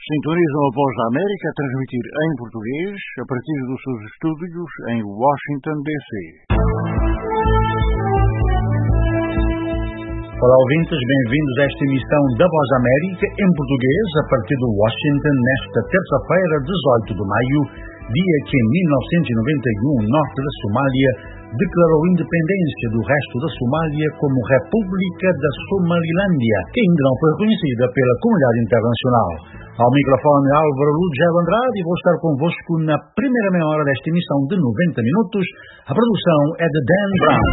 Sintonizam a Voz da América a transmitir em português a partir dos seus estúdios em Washington, D.C. Olá, ouvintes, bem-vindos a esta emissão da Voz da América em português a partir de Washington nesta terça-feira, 18 de maio, dia que em 1991 o norte da Somália declarou independência do resto da Somália como República da Somalilândia, que ainda não foi reconhecida pela comunidade internacional. Ao microfone Álvaro Lugel Andrade e vou estar convosco na primeira meia hora desta emissão de 90 minutos. A produção é de Dan Brown.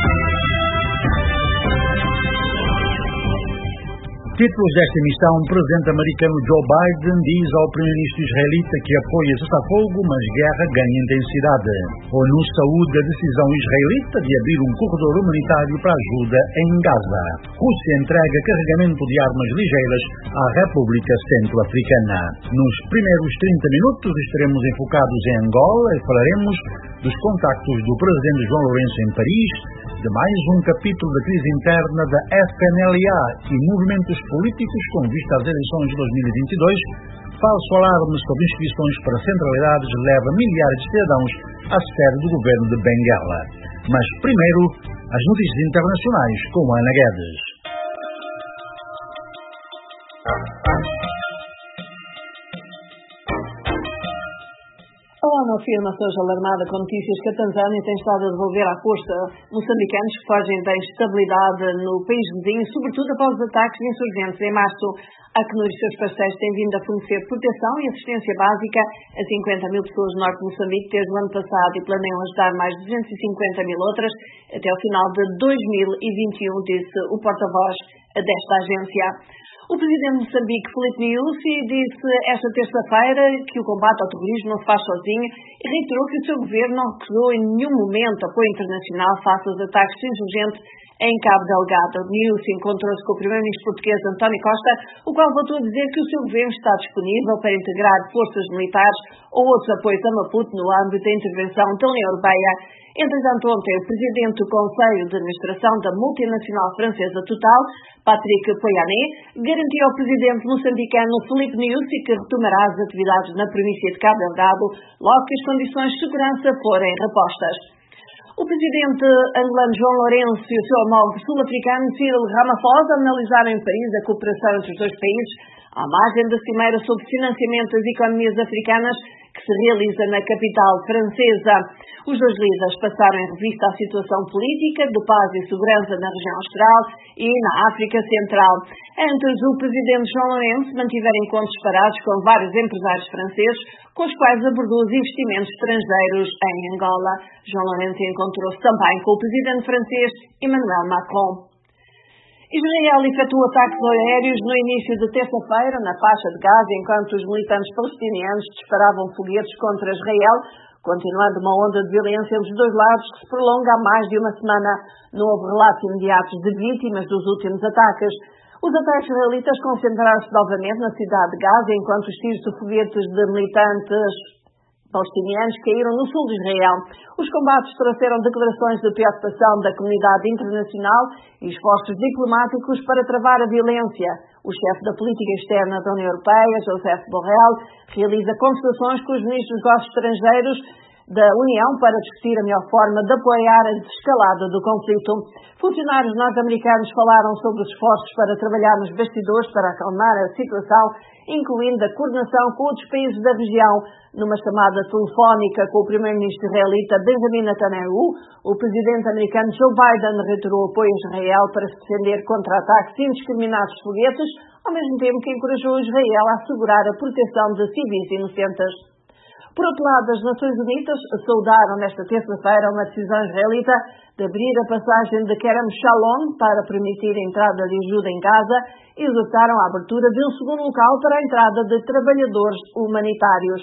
Títulos desta emissão: o presidente americano Joe Biden diz ao primeiro-ministro israelita que apoia cessar-fogo, mas guerra ganha intensidade. ONU saúda a decisão israelita de abrir um corredor humanitário para ajuda em Gaza. Rússia entrega carregamento de armas ligeiras à República Centro-Africana. Nos primeiros 30 minutos estaremos enfocados em Angola e falaremos dos contactos do presidente João Lourenço em Paris, de mais um capítulo da crise interna da FNLA e movimentos políticos com vista às eleições de 2022, falso alarme sobre inscrições para centralidades leva milhares de cidadãos à sede do governo de Benguela. Mas primeiro, as notícias internacionais com Ana Guedes. A ONU afirma ser alarmada com notícias que a Tanzânia tem estado a devolver à força moçambicanos que fogem da instabilidade no país vizinho, sobretudo após os ataques de insurgentes em março. A Acnur e seus parceiros têm vindo a fornecer proteção e assistência básica a 50 mil pessoas do norte de Moçambique desde o ano passado e planeiam ajudar mais de 250 mil outras até o final de 2021, disse o porta-voz desta agência. O presidente de Moçambique, Filipe Nyusi, disse esta terça-feira que o combate ao terrorismo não se faz sozinho e reiterou que o seu governo não recusou em nenhum momento apoio internacional face aos ataques insurgentes em Cabo Delgado. Nyusi encontrou-se com o primeiro-ministro português António Costa, o qual voltou a dizer que o seu governo está disponível para integrar forças militares ou outros apoios a Maputo no âmbito da intervenção da União Europeia. Entretanto, ontem, o presidente do Conselho de Administração da multinacional francesa Total, Patrick Pouyanné, garantiu ao presidente moçambicano Filipe Nyusi que retomará as atividades na província de Cabo Delgado logo que as condições de segurança forem repostas. O presidente angolano João Lourenço e o seu homólogo sul-africano Cyril Ramaphosa analisaram em Paris a cooperação entre os dois países à margem da cimeira sobre financiamento das economias africanas que se realiza na capital francesa. Os dois líderes passaram em revista a situação política, de paz e segurança na região austral e na África Central. Antes, o presidente João Lourenço mantiveram encontros separados com vários empresários franceses, com os quais abordou os investimentos estrangeiros em Angola. João Lourenço encontrou-se também com o presidente francês Emmanuel Macron. Israel efetuou ataques aéreos no início de terça-feira na faixa de Gaza, enquanto os militantes palestinianos disparavam foguetes contra Israel, continuando uma onda de violência entre os dois lados que se prolonga há mais de uma semana. Não houve relatos imediatos de vítimas dos últimos ataques. Os ataques israelitas concentraram-se novamente na cidade de Gaza, enquanto os tiros de foguetes de militantes palestinianos caíram no sul de Israel. Os combates trouxeram declarações de preocupação da comunidade internacional e esforços diplomáticos para travar a violência. O chefe da política externa da União Europeia, Josep Borrell, realiza conversações com os ministros dos negócios estrangeiros da União para discutir a melhor forma de apoiar a desescalada do conflito. Funcionários norte-americanos falaram sobre os esforços para trabalhar nos bastidores para acalmar a situação, incluindo a coordenação com outros países da região. Numa chamada telefónica com o primeiro-ministro israelita Benjamin Netanyahu, o presidente americano Joe Biden reiterou apoio a Israel para se defender contra ataques indiscriminados de foguetes, ao mesmo tempo que encorajou Israel a assegurar a proteção de civis inocentes. Por outro lado, as Nações Unidas saudaram nesta terça-feira uma decisão israelita de abrir a passagem de Kerem Shalom para permitir a entrada de ajuda em Gaza e exortaram a abertura de um segundo local para a entrada de trabalhadores humanitários.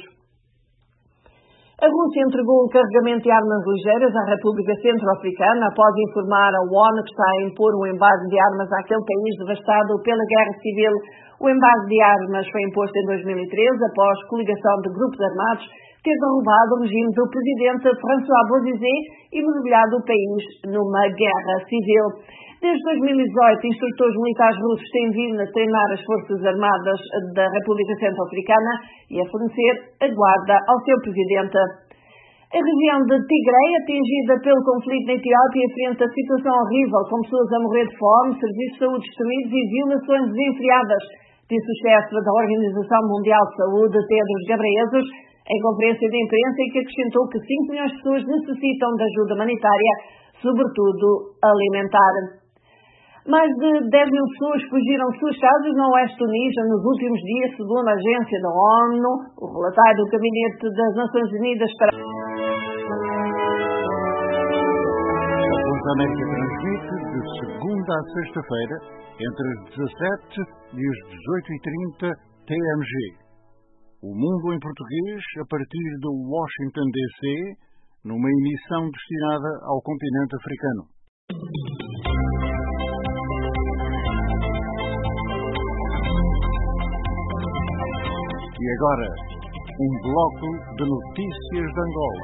A Rússia entregou um carregamento de armas ligeiras à República Centro-Africana após informar a ONU que está a impor um embargo de armas àquele país devastado pela guerra civil. O embargo de armas foi imposto em 2013 após coligação de grupos armados ter derrubado o regime do presidente François Bozizé e mergulhado o país numa guerra civil. Desde 2018, instrutores militares russos têm vindo a treinar as Forças Armadas da República Centro-Africana e a fornecer a guarda ao seu presidente. A região de Tigray, atingida pelo conflito na Etiópia, enfrenta situação horrível, com pessoas a morrer de fome, serviços de saúde destruídos e violações desenfreadas, disse o chefe da Organização Mundial de Saúde, Tedros Ghebreyesus, em conferência de imprensa, em que acrescentou que 5 milhões de pessoas necessitam de ajuda humanitária, sobretudo alimentar. Mais de 10 mil pessoas fugiram de suas casas no oeste do Níger nos últimos dias, segundo a agência da ONU, o relatório do Gabinete das Nações Unidas para... A Voz da América transmite de segunda a sexta-feira, entre as 17 e as 18h30 TMG. O Mundo em Português, a partir de Washington, D.C., numa emissão destinada ao continente africano. E agora, um bloco de notícias de Angola.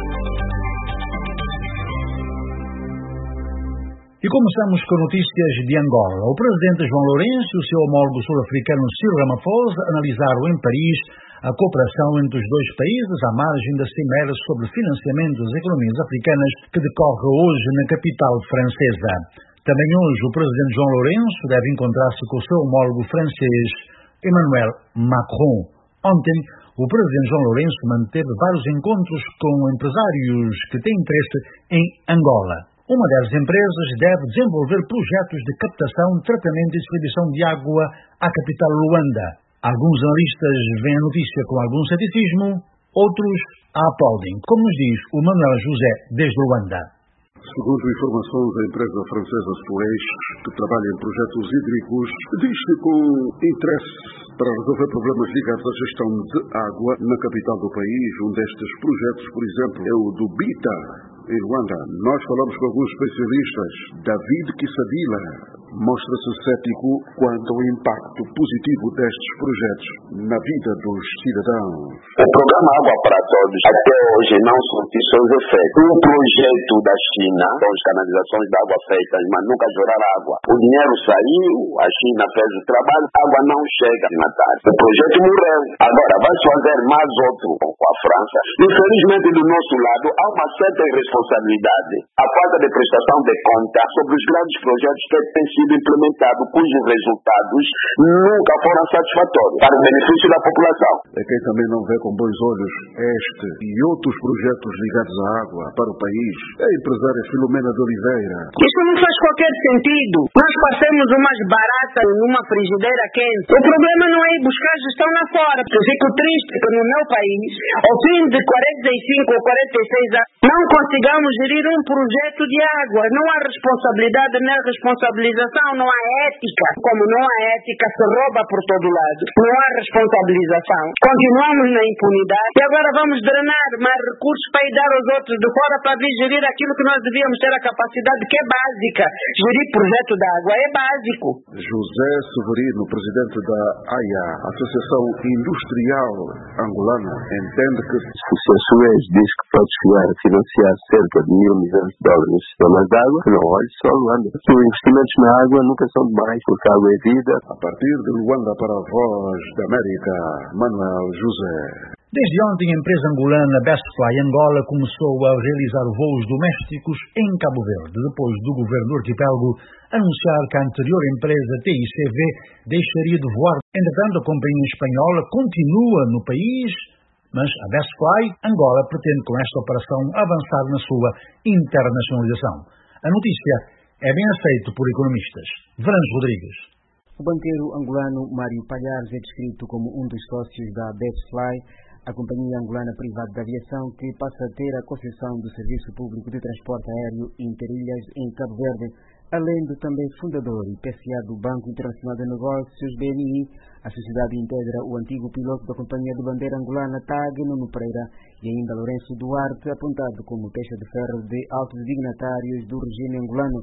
E começamos com notícias de Angola. O presidente João Lourenço e o seu homólogo sul-africano Cyril Ramaphosa analisaram em Paris a cooperação entre os dois países à margem da Cimeira sobre financiamento das economias africanas que decorre hoje na capital francesa. Também hoje o presidente João Lourenço deve encontrar-se com o seu homólogo francês Emmanuel Macron. Ontem, o presidente João Lourenço manteve vários encontros com empresários que têm interesse em Angola. Uma das empresas deve desenvolver projetos de captação, tratamento e distribuição de água à capital Luanda. Alguns analistas veem a notícia com algum ceticismo, outros a aplaudem, como nos diz o Manuel José desde Luanda. Segundo informações da empresa francesa Suez, que trabalha em projetos hídricos, diz-se com interesse para resolver problemas ligados à gestão de água na capital do país. Um destes projetos, por exemplo, é o do Bita, em Luanda. Nós falamos com alguns especialistas. David Kissadila mostra-se cético quanto ao impacto positivo destes projetos na vida dos cidadãos. O programa Água para Todos até hoje não surtiu seus efeitos. Um projeto da China, com as canalizações de água feitas, mas nunca jogar água. O dinheiro saiu, a China fez o trabalho, a água não chega na tarde. O projeto morreu. Agora vai-se fazer mais outro com a França. Infelizmente, do nosso lado, há uma certa irresponsabilidade. A falta de prestação de conta sobre os grandes projetos que têm sido implementados, cujos resultados nunca foram satisfatórios para o benefício da população. É quem também não vê com bons olhos este e outros projetos ligados à água para o país é a empresária Filomena de Oliveira. Isso não faz qualquer sentido. Nós passamos umas baratas numa frigideira quente. O problema não é ir buscar gestão lá fora. Eu fico triste que no meu país, ao fim de 45 ou 46 anos, não consigamos gerir um projeto de água. Não há responsabilidade nem responsabilização, não há ética. Como não há ética, se rouba por todo lado. Não há responsabilização. Continuamos na impunidade e agora vamos drenar mais recursos para ir dar aos outros de fora para vir gerir aquilo que nós devíamos ter a capacidade, que é básica. Gerir projeto de água é básico. José Severino, presidente da AIA, Associação Industrial Angolana, entende que se a Suez diz que pode chegar a financiar cerca de $1.000 milhões nos sistemas de água, não olhe só Luanda. Os investimentos na água nunca são demais, porque a água é vida. A partir de Luanda para a Voz da América, Manuel José. Desde ontem, a empresa angolana Bestfly Angola começou a realizar voos domésticos em Cabo Verde, depois do governo do arquipélago anunciar que a anterior empresa TICV deixaria de voar. Entretanto, a companhia espanhola continua no país, mas a Bestfly Angola pretende com esta operação avançar na sua internacionalização. A notícia é bem aceita por economistas. Varanjo Rodrigues. O banqueiro angolano Mário Palhares é descrito como um dos sócios da Bestfly, a companhia angolana privada de aviação que passa a ter a concessão do Serviço Público de Transporte Aéreo Interilhas em Cabo Verde, além de também fundador e PCA do Banco Internacional de Negócios, BNI. A sociedade integra o antigo piloto da companhia de bandeira angolana TAG, Nuno Pereira, e ainda Lourenço Duarte, apontado como testa de ferro de altos dignatários do regime angolano. A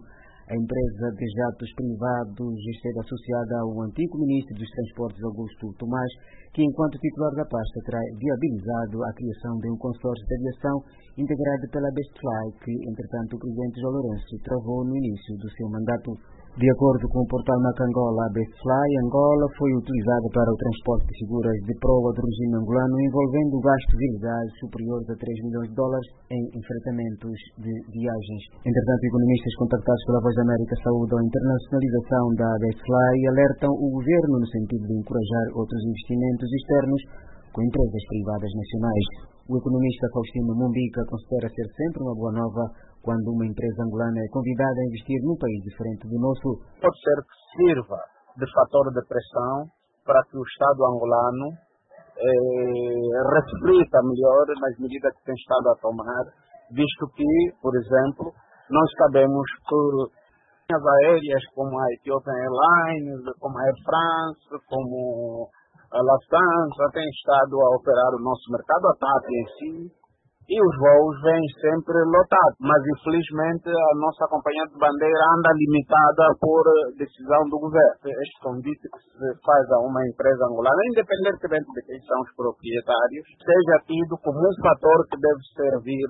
A empresa de jatos privados esteve associada ao antigo ministro dos Transportes, Augusto Tomás, que, enquanto titular da pasta, terá viabilizado a criação de um consórcio de aviação integrado pela Bestfly, que, entretanto, o presidente João Lourenço travou no início do seu mandato. De acordo com o portal Macangola, a Bestfly Angola foi utilizada para o transporte de figuras de proa do regime angolano, envolvendo gastos ilegais superiores a $3 milhões em enfrentamentos de viagens. Entretanto, economistas contactados pela Voz da América saúdam a internacionalização da Bestfly e alertam o governo no sentido de encorajar outros investimentos externos com empresas privadas nacionais. O economista Faustino Mumbica considera ser sempre uma boa nova quando uma empresa angolana é convidada a investir num país diferente do nosso. Pode ser que sirva de fator de pressão para que o Estado angolano reflita melhor nas medidas que tem estado a tomar, visto que, por exemplo, nós sabemos que linhas aéreas como a Ethiopian Airlines, como a Air France, como a Lufthansa têm estado a operar o nosso mercado, a TAP em si, e os voos vêm sempre lotados. Mas, infelizmente, a nossa companhia de bandeira anda limitada por decisão do governo. Este convite que se faz a uma empresa angolana, independentemente de quem são os proprietários, seja tido como um fator que deve servir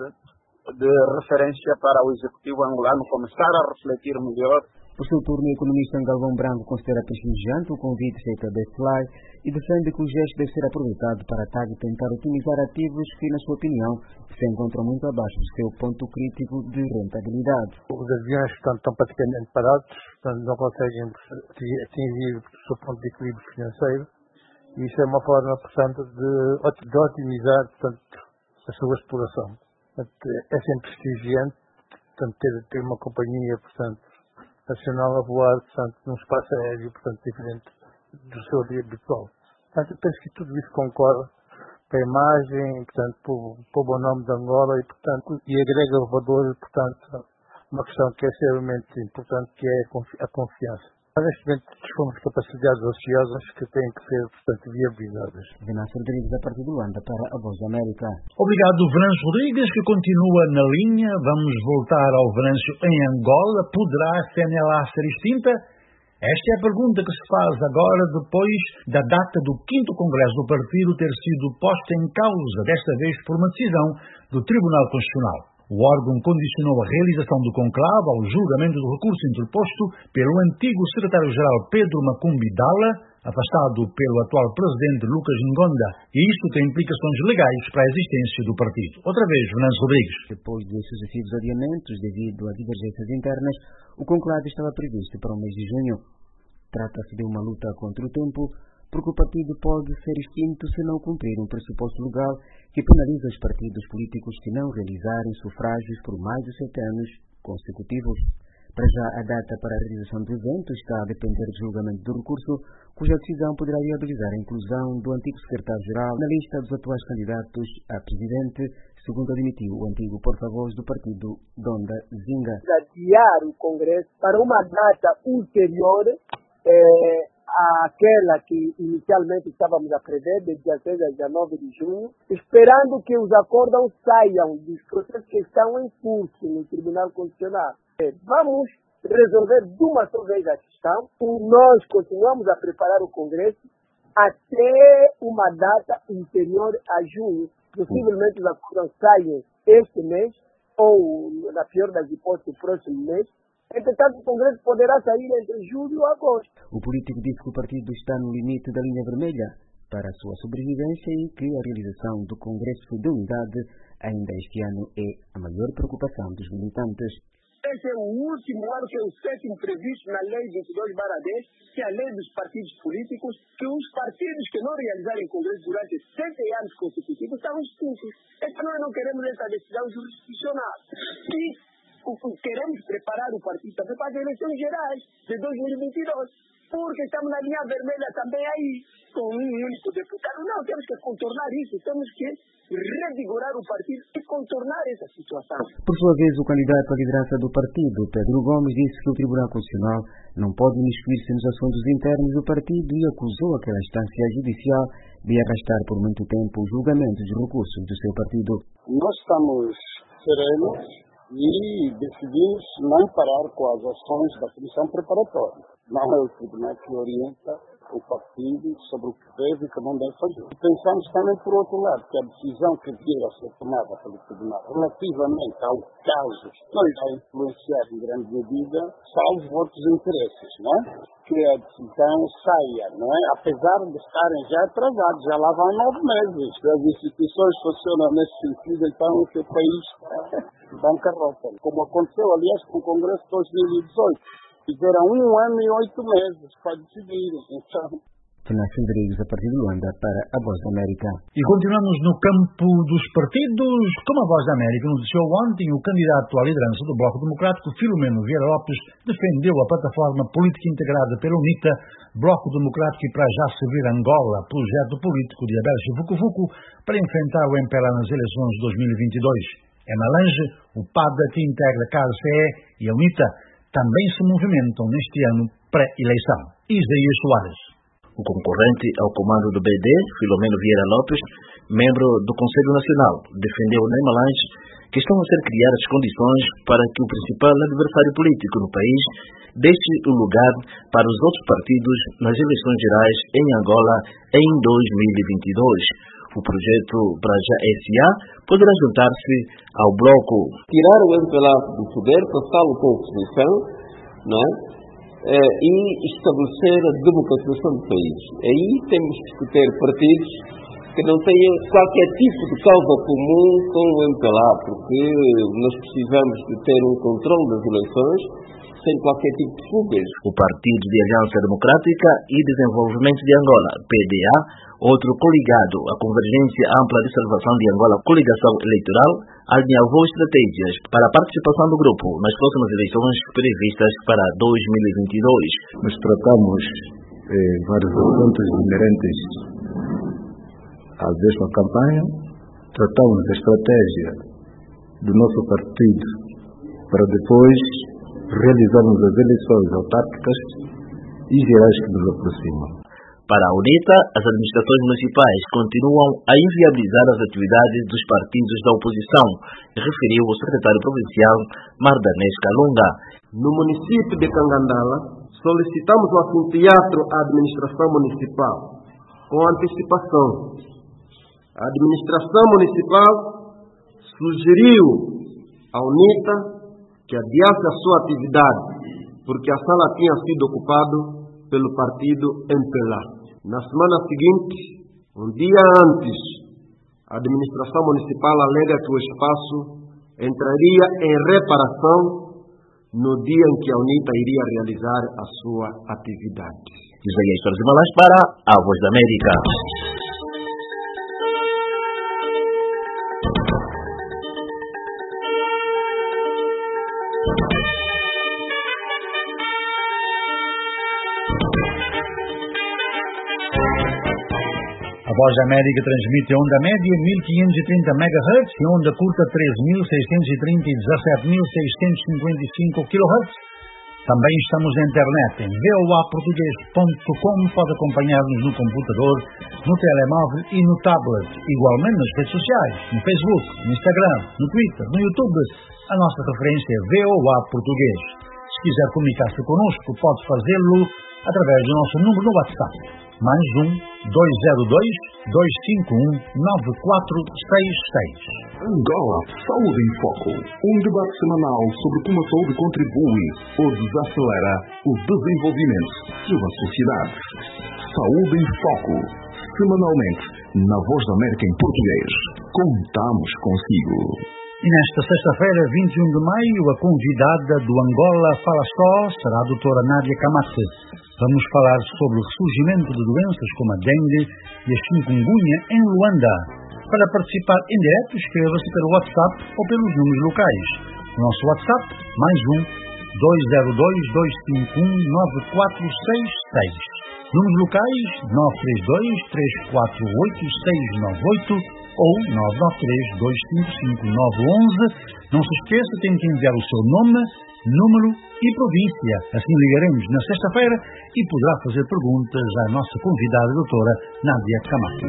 de referência para o executivo angolano começar a refletir melhor. Por seu turno, o economista Galvão Branco considera prestigiante o convite feito à Bestfly e defende que o gesto deve ser aproveitado para a TAG tentar otimizar ativos que, na sua opinião, se encontram muito abaixo do seu ponto crítico de rentabilidade. Os aviões estão praticamente parados, portanto não conseguem atingir o seu ponto de equilíbrio financeiro, e isso é uma forma, portanto, de otimizar, portanto, a sua exploração. Portanto, é sempre prestigiante, portanto, ter uma companhia, portanto, nacional a voar, portanto, num espaço aéreo, portanto, diferente do seu dia habitual. Portanto, eu penso que tudo isso concorre para a imagem, portanto, para o bom nome de Angola e, portanto, e agrega o valor, portanto, uma questão que é extremamente importante, que é a confiança. Neste momento, dispomos de capacidades ociosas que têm que ser, portanto, viabilizadas. Venâncio Rodrigues, a partir de Luanda, para a Voz da América. Obrigado, Venâncio Rodrigues, que continua na linha. Vamos voltar ao Venâncio em Angola. Poderá a CNLA ser extinta? Esta é a pergunta que se faz agora, depois da data do 5º Congresso do Partido ter sido posta em causa, desta vez por uma decisão do Tribunal Constitucional. O órgão condicionou a realização do conclave ao julgamento do recurso interposto pelo antigo secretário-geral Pedro Macumbi Dala, afastado pelo atual presidente Lucas Ngonda, e isto tem implicações legais para a existência do partido. Outra vez, Venâncio Rodrigues. Depois de sucessivos adiamentos devido a divergências internas, o conclave estava previsto para o mês de junho. Trata-se de uma luta contra o tempo, porque o partido pode ser extinto se não cumprir um pressuposto legal que penaliza os partidos políticos que não realizarem sufrágios por mais de 7 anos consecutivos. Para já, a data para a realização do evento está a depender do julgamento do recurso, cuja decisão poderá viabilizar a inclusão do antigo secretário-geral na lista dos atuais candidatos a presidente, segundo admitiu o antigo porta-voz do partido, Donda Zinga. Adiar o Congresso para uma data ulterior aquela que inicialmente estávamos a prever, de 16 a 19 de junho, esperando que os acordos saiam dos processos que estão em curso no Tribunal Constitucional. Vamos resolver de uma só vez a questão. Nós continuamos a preparar o Congresso até uma data anterior a junho. Possivelmente os acordos saiam este mês ou, na pior das hipóteses, o próximo mês. Entretanto, o Congresso poderá sair entre julho e agosto. O político disse que o partido está no limite da linha vermelha para a sua sobrevivência e que a realização do Congresso de Unidade ainda este ano é a maior preocupação dos militantes. Este é o último ano, que é o 7º previsto na Lei 22/10, que é a lei dos partidos políticos, que os partidos que não realizarem Congresso durante 7 anos consecutivos estão extintos. Então nós não queremos essa decisão jurisdicional. E queremos preparar o partido também para as eleições gerais de 2022, porque estamos na linha vermelha também aí, com um único deputado. Não, temos que contornar isso, temos que revigorar o partido e contornar essa situação. Por sua vez, o candidato à liderança do partido, Pedro Gomes, disse que o Tribunal Constitucional não pode imiscuir-se nos assuntos internos do partido e acusou aquela instância judicial de arrastar por muito tempo os julgamentos de recursos do seu partido. Nós estamos serenos e decidimos não parar com as ações da comissão preparatória. Não é o tribunal que orienta o partido sobre o que deve e que não deve fazer. E pensamos também, por outro lado, que a decisão que vier a ser tomada pelo tribunal relativamente ao caso não irá influenciar em grande medida, salvo outros interesses, não é? Que a decisão saia, não é? Apesar de estarem já atrasados, já lá vão 9 meses. As instituições funcionam nesse sentido, então o seu país bancarrota. Como aconteceu, aliás, com o Congresso de 2018. Fizeram 1 ano e 8 meses para decidir. Então... Fernando Rodrigues, a partir de Luanda, para a Voz da América. E continuamos no campo dos partidos. Como a Voz da América noticiou ontem, o candidato à liderança do Bloco Democrático, Filomeno Vieira Lopes, defendeu a plataforma política integrada pela UNITA, Bloco Democrático e para já servir Angola, projeto político de Abel Chivucovuco, para enfrentar o MPLA nas eleições de 2022. Emma Lange, o PADA que integra a KCE e a UNITA, também se movimentam neste ano pré-eleição. Isaías Soares. O concorrente ao comando do BD, Filomeno Vieira Lopes, membro do Conselho Nacional, defendeu na Lange que estão a ser criadas condições para que o principal adversário político no país deixe o lugar para os outros partidos nas eleições gerais em Angola em 2022. O projeto Praja SA poderá juntar-se ao bloco. Tirar o MPLA do poder, passá-lo para a oposição, não é? E estabelecer a democratização do país. Aí temos que ter partidos que não tenham qualquer tipo de causa comum com o MPLA, porque nós precisamos de ter um controle das eleições sem qualquer tipo de fugas. O Partido de Aliança Democrática e Desenvolvimento de Angola, PDA, outro coligado à Convergência Ampla de Salvação de Angola, coligação eleitoral, alinhavou estratégias para a participação do grupo nas próximas eleições previstas para 2022. Nós tratamos vários assuntos inerentes à mesma campanha, tratamos a estratégia do nosso partido para depois realizarmos as eleições autárquicas e gerais que nos aproximam. Para a UNITA, as administrações municipais continuam a inviabilizar as atividades dos partidos da oposição, referiu o secretário provincial Mardanês Kalunga. No município de Cangandala, solicitamos o anfiteatro à administração municipal, com antecipação. A administração municipal sugeriu à UNITA que adiasse a sua atividade, porque a sala tinha sido ocupada pelo partido MPLA. Na semana seguinte, um dia antes, a administração municipal alega que o espaço entraria em reparação no dia em que a UNITA iria realizar a sua atividade. Isaías Soares para a Voz da América. A Voz da América transmite onda média 1530 MHz e onda curta 13.630 e 17.655 kHz. Também estamos na internet em voaportugues.com. Pode acompanhar-nos no computador, no telemóvel e no tablet. Igualmente nas redes sociais, no Facebook, no Instagram, no Twitter, no YouTube. A nossa referência é VOA Português. Se quiser comunicar-se connosco, pode fazê-lo através do nosso número no WhatsApp. Mais 202-251-9466. Angola Saúde em Foco. Um debate semanal sobre como a saúde contribui ou desacelera o desenvolvimento de uma sociedade. Saúde em Foco. Semanalmente, na Voz da América em português. Contamos consigo. E nesta sexta-feira, 21 de maio, a convidada do Angola Fala Só será a doutora Nádia Camacho. Vamos falar sobre o ressurgimento de doenças como a dengue e a chikungunya em Luanda. Para participar em direto, escreva-se pelo WhatsApp ou pelos números locais. O nosso WhatsApp, mais 202-251-9466. Números locais, 932-348-698 ou 993-255-911. Não se esqueça, tem que enviar o seu nome, número e província. Assim ligaremos na sexta-feira e poderá fazer perguntas à nossa convidada doutora Nádia Camacho.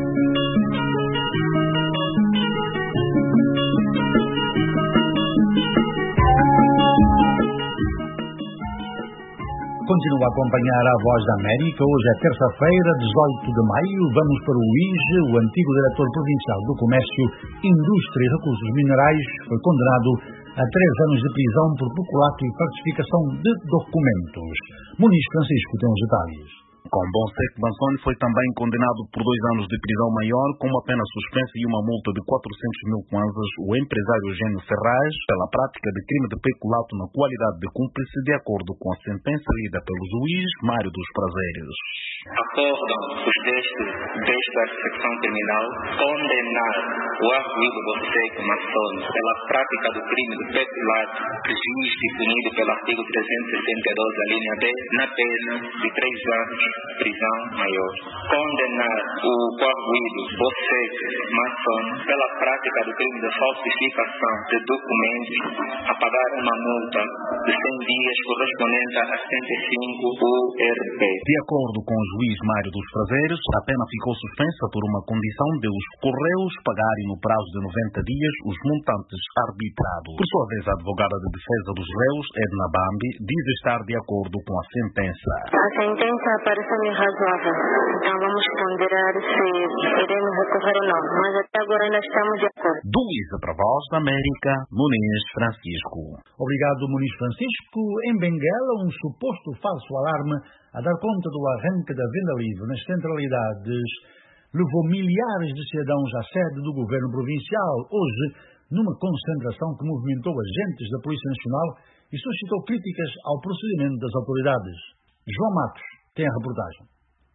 Continua a acompanhar a Voz da América. Hoje é terça-feira, 18 de maio. Vamos para o IGE. O antigo diretor provincial do Comércio, Indústria e Recursos Minerais foi condenado a 3 anos de prisão por peculato e falsificação de documentos. Muniz Francisco tem os detalhes. Combonsec Bansone foi também condenado por 2 anos de prisão maior, com uma pena suspensa e uma multa de 400 mil kwanzas, o empresário Eugênio Ferraz, pela prática de crime de peculato na qualidade de cúmplice, de acordo com a sentença lida pelo juiz Mário dos Prazeres. Acordam os desta secção criminal condenar o arguido Bonsec Bansone pela prática do crime de peculato, previsto e punido pelo artigo 372, a linha B, na pena de 3 anos prisão maior. Condenar o arguido Bonsec Bansone pela prática do crime de falsificação de documentos a pagar uma multa de 100 dias correspondente a 75 URP. De acordo com o juiz Mário dos Prazeres, a pena ficou suspensa por uma condição de os Correios pagarem no prazo de 90 dias os montantes arbitrados. Por sua vez, a advogada de defesa dos réus, Edna Bambi, diz estar de acordo com a sentença. A sentença parece-me razoável, então vamos ponderar se iremos recorrer ou não, mas até agora ainda estamos de acordo. Do IGE para a Voz da América, Muniz Francisco. Obrigado, Muniz Francisco. Em Benguela, um suposto falso alarme a dar conta do arranque da venda livre nas centralidades levou milhares de cidadãos à sede do governo provincial, hoje, numa concentração que movimentou agentes da Polícia Nacional e suscitou críticas ao procedimento das autoridades. João Matos tem a reportagem.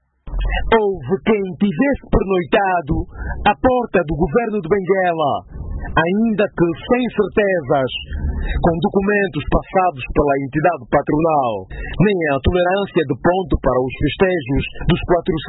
Houve quem tivesse pernoitado à porta do governo de Benguela, ainda que sem certezas, com documentos passados pela entidade patronal, nem a tolerância de ponto para os festejos dos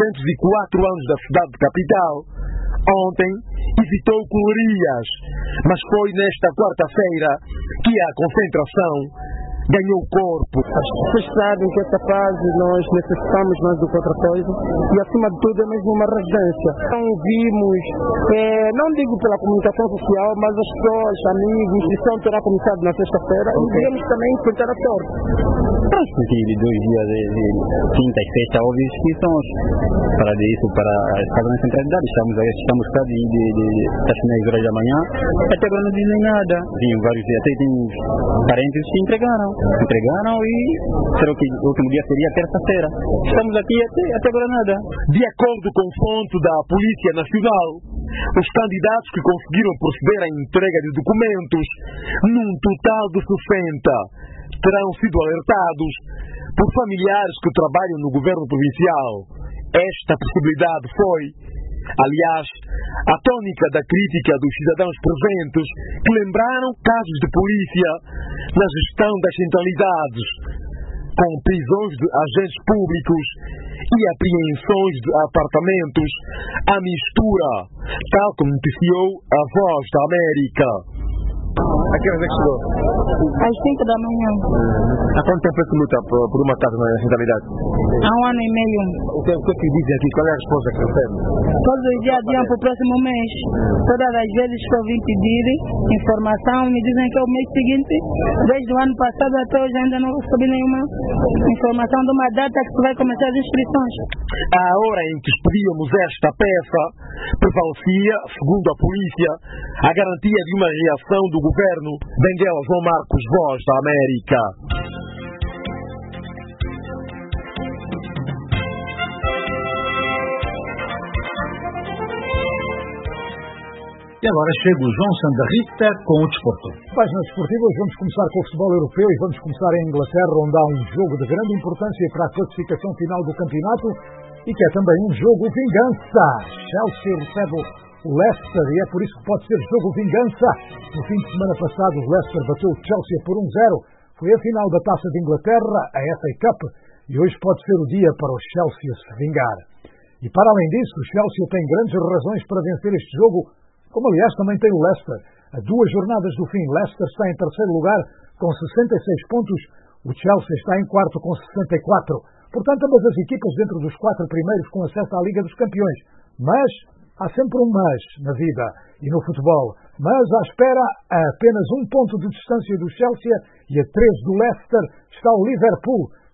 404 anos da cidade capital. Ontem evitou colorias, mas foi nesta quarta-feira que a concentração ganhou corpo. As pessoas sabem que esta fase nós necessitamos mais do que outra coisa e, acima de tudo, é mesmo uma residência. Então vimos, não digo pela comunicação social, mas as pessoas, amigos, a sessão terá começado na sexta-feira e viemos também enfrentar a sorte. Transmitir 2 dias de quinta e sexta, houve inscrições para isso, para fazer a centralidade. Estamos cá das 10 horas da manhã, até agora não dizem nada. Sim, vários dias, até tem parentes que entregaram e será que o último dia seria terça-feira. Estamos aqui até agora nada. De acordo com o fonte da Polícia Nacional, os candidatos que conseguiram proceder à entrega de documentos, num total de 60, terão sido alertados por familiares que trabalham no governo provincial. Esta possibilidade foi, aliás, a tônica da crítica dos cidadãos presentes que lembraram casos de polícia na gestão das centralidades, com prisões de agentes públicos e apreensões de apartamentos à mistura, tal como noticiou a Voz da América. A que horas é que chegou? Às 5 da manhã. Há quanto tempo é que luta por uma casa na centralidade? Há 1 ano e meio. O que é que dizem aqui? Qual é a resposta que recebe? Todos os dias adiam para o próximo mês. Todas as vezes que eu vim pedir informação, me dizem que é o mês seguinte. Desde o ano passado até hoje ainda não recebi nenhuma informação de uma data que vai começar as inscrições. À hora em que expedíamos esta peça, prevalecia, segundo a polícia, a garantia de uma reação do governo. Benguela, João Marcos, Voz da América. E agora chega o João Santa Rita com o desporto. Página desportiva, hoje vamos começar com o futebol europeu e vamos começar em Inglaterra, onde há um jogo de grande importância para a classificação final do campeonato e que é também um jogo vingança. Chelsea recebe o Leicester e é por isso que pode ser jogo vingança. No fim de semana passado, o Leicester bateu o Chelsea por 1-0. Foi a final da Taça de Inglaterra, a FA Cup, e hoje pode ser o dia para o Chelsea se vingar. E para além disso, o Chelsea tem grandes razões para vencer este jogo, como aliás também tem o Leicester. A 2 jornadas do fim, Leicester está em terceiro lugar com 66 pontos, o Chelsea está em quarto com 64. Portanto, ambas as equipas dentro dos 4 primeiros com acesso à Liga dos Campeões. Mas há sempre um mas na vida e no futebol. Mas à espera, a apenas 1 ponto de distância do Chelsea e a 3 do Leicester, está o Liverpool,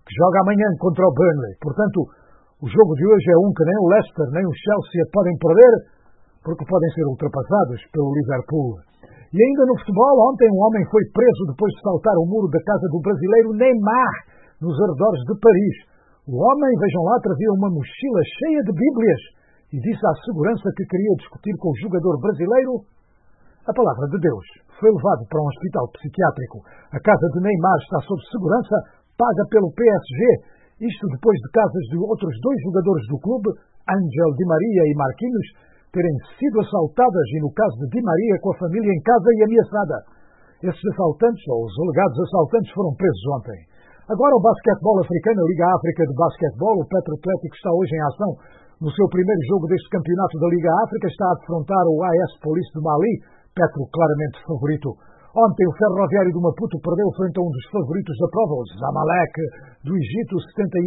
que joga amanhã contra o Burnley. Portanto, o jogo de hoje é que nem o Leicester nem o Chelsea podem perder, porque podem ser ultrapassados pelo Liverpool. E ainda no futebol, ontem um homem foi preso depois de saltar o muro da casa do brasileiro Neymar, nos arredores de Paris. O homem, vejam lá, trazia uma mochila cheia de bíblias e disse à segurança que queria discutir com o jogador brasileiro a palavra de Deus. Foi levado para um hospital psiquiátrico. A casa de Neymar está sob segurança, paga pelo PSG. Isto depois de casas de outros 2 jogadores do clube, Ángel Di Maria e Marquinhos, terem sido assaltadas e, no caso de Di Maria, com a família em casa e ameaçada. Esses assaltantes, ou os alegados assaltantes, foram presos ontem. Agora o basquetebol africano, a Liga África de Basquetebol, o Petro Atlético está hoje em ação. No seu primeiro jogo deste campeonato da Liga África está a defrontar o AS Police de Mali, Petro claramente favorito. Ontem o Ferroviário do Maputo perdeu frente a um dos favoritos da prova, o Zamalek do Egito,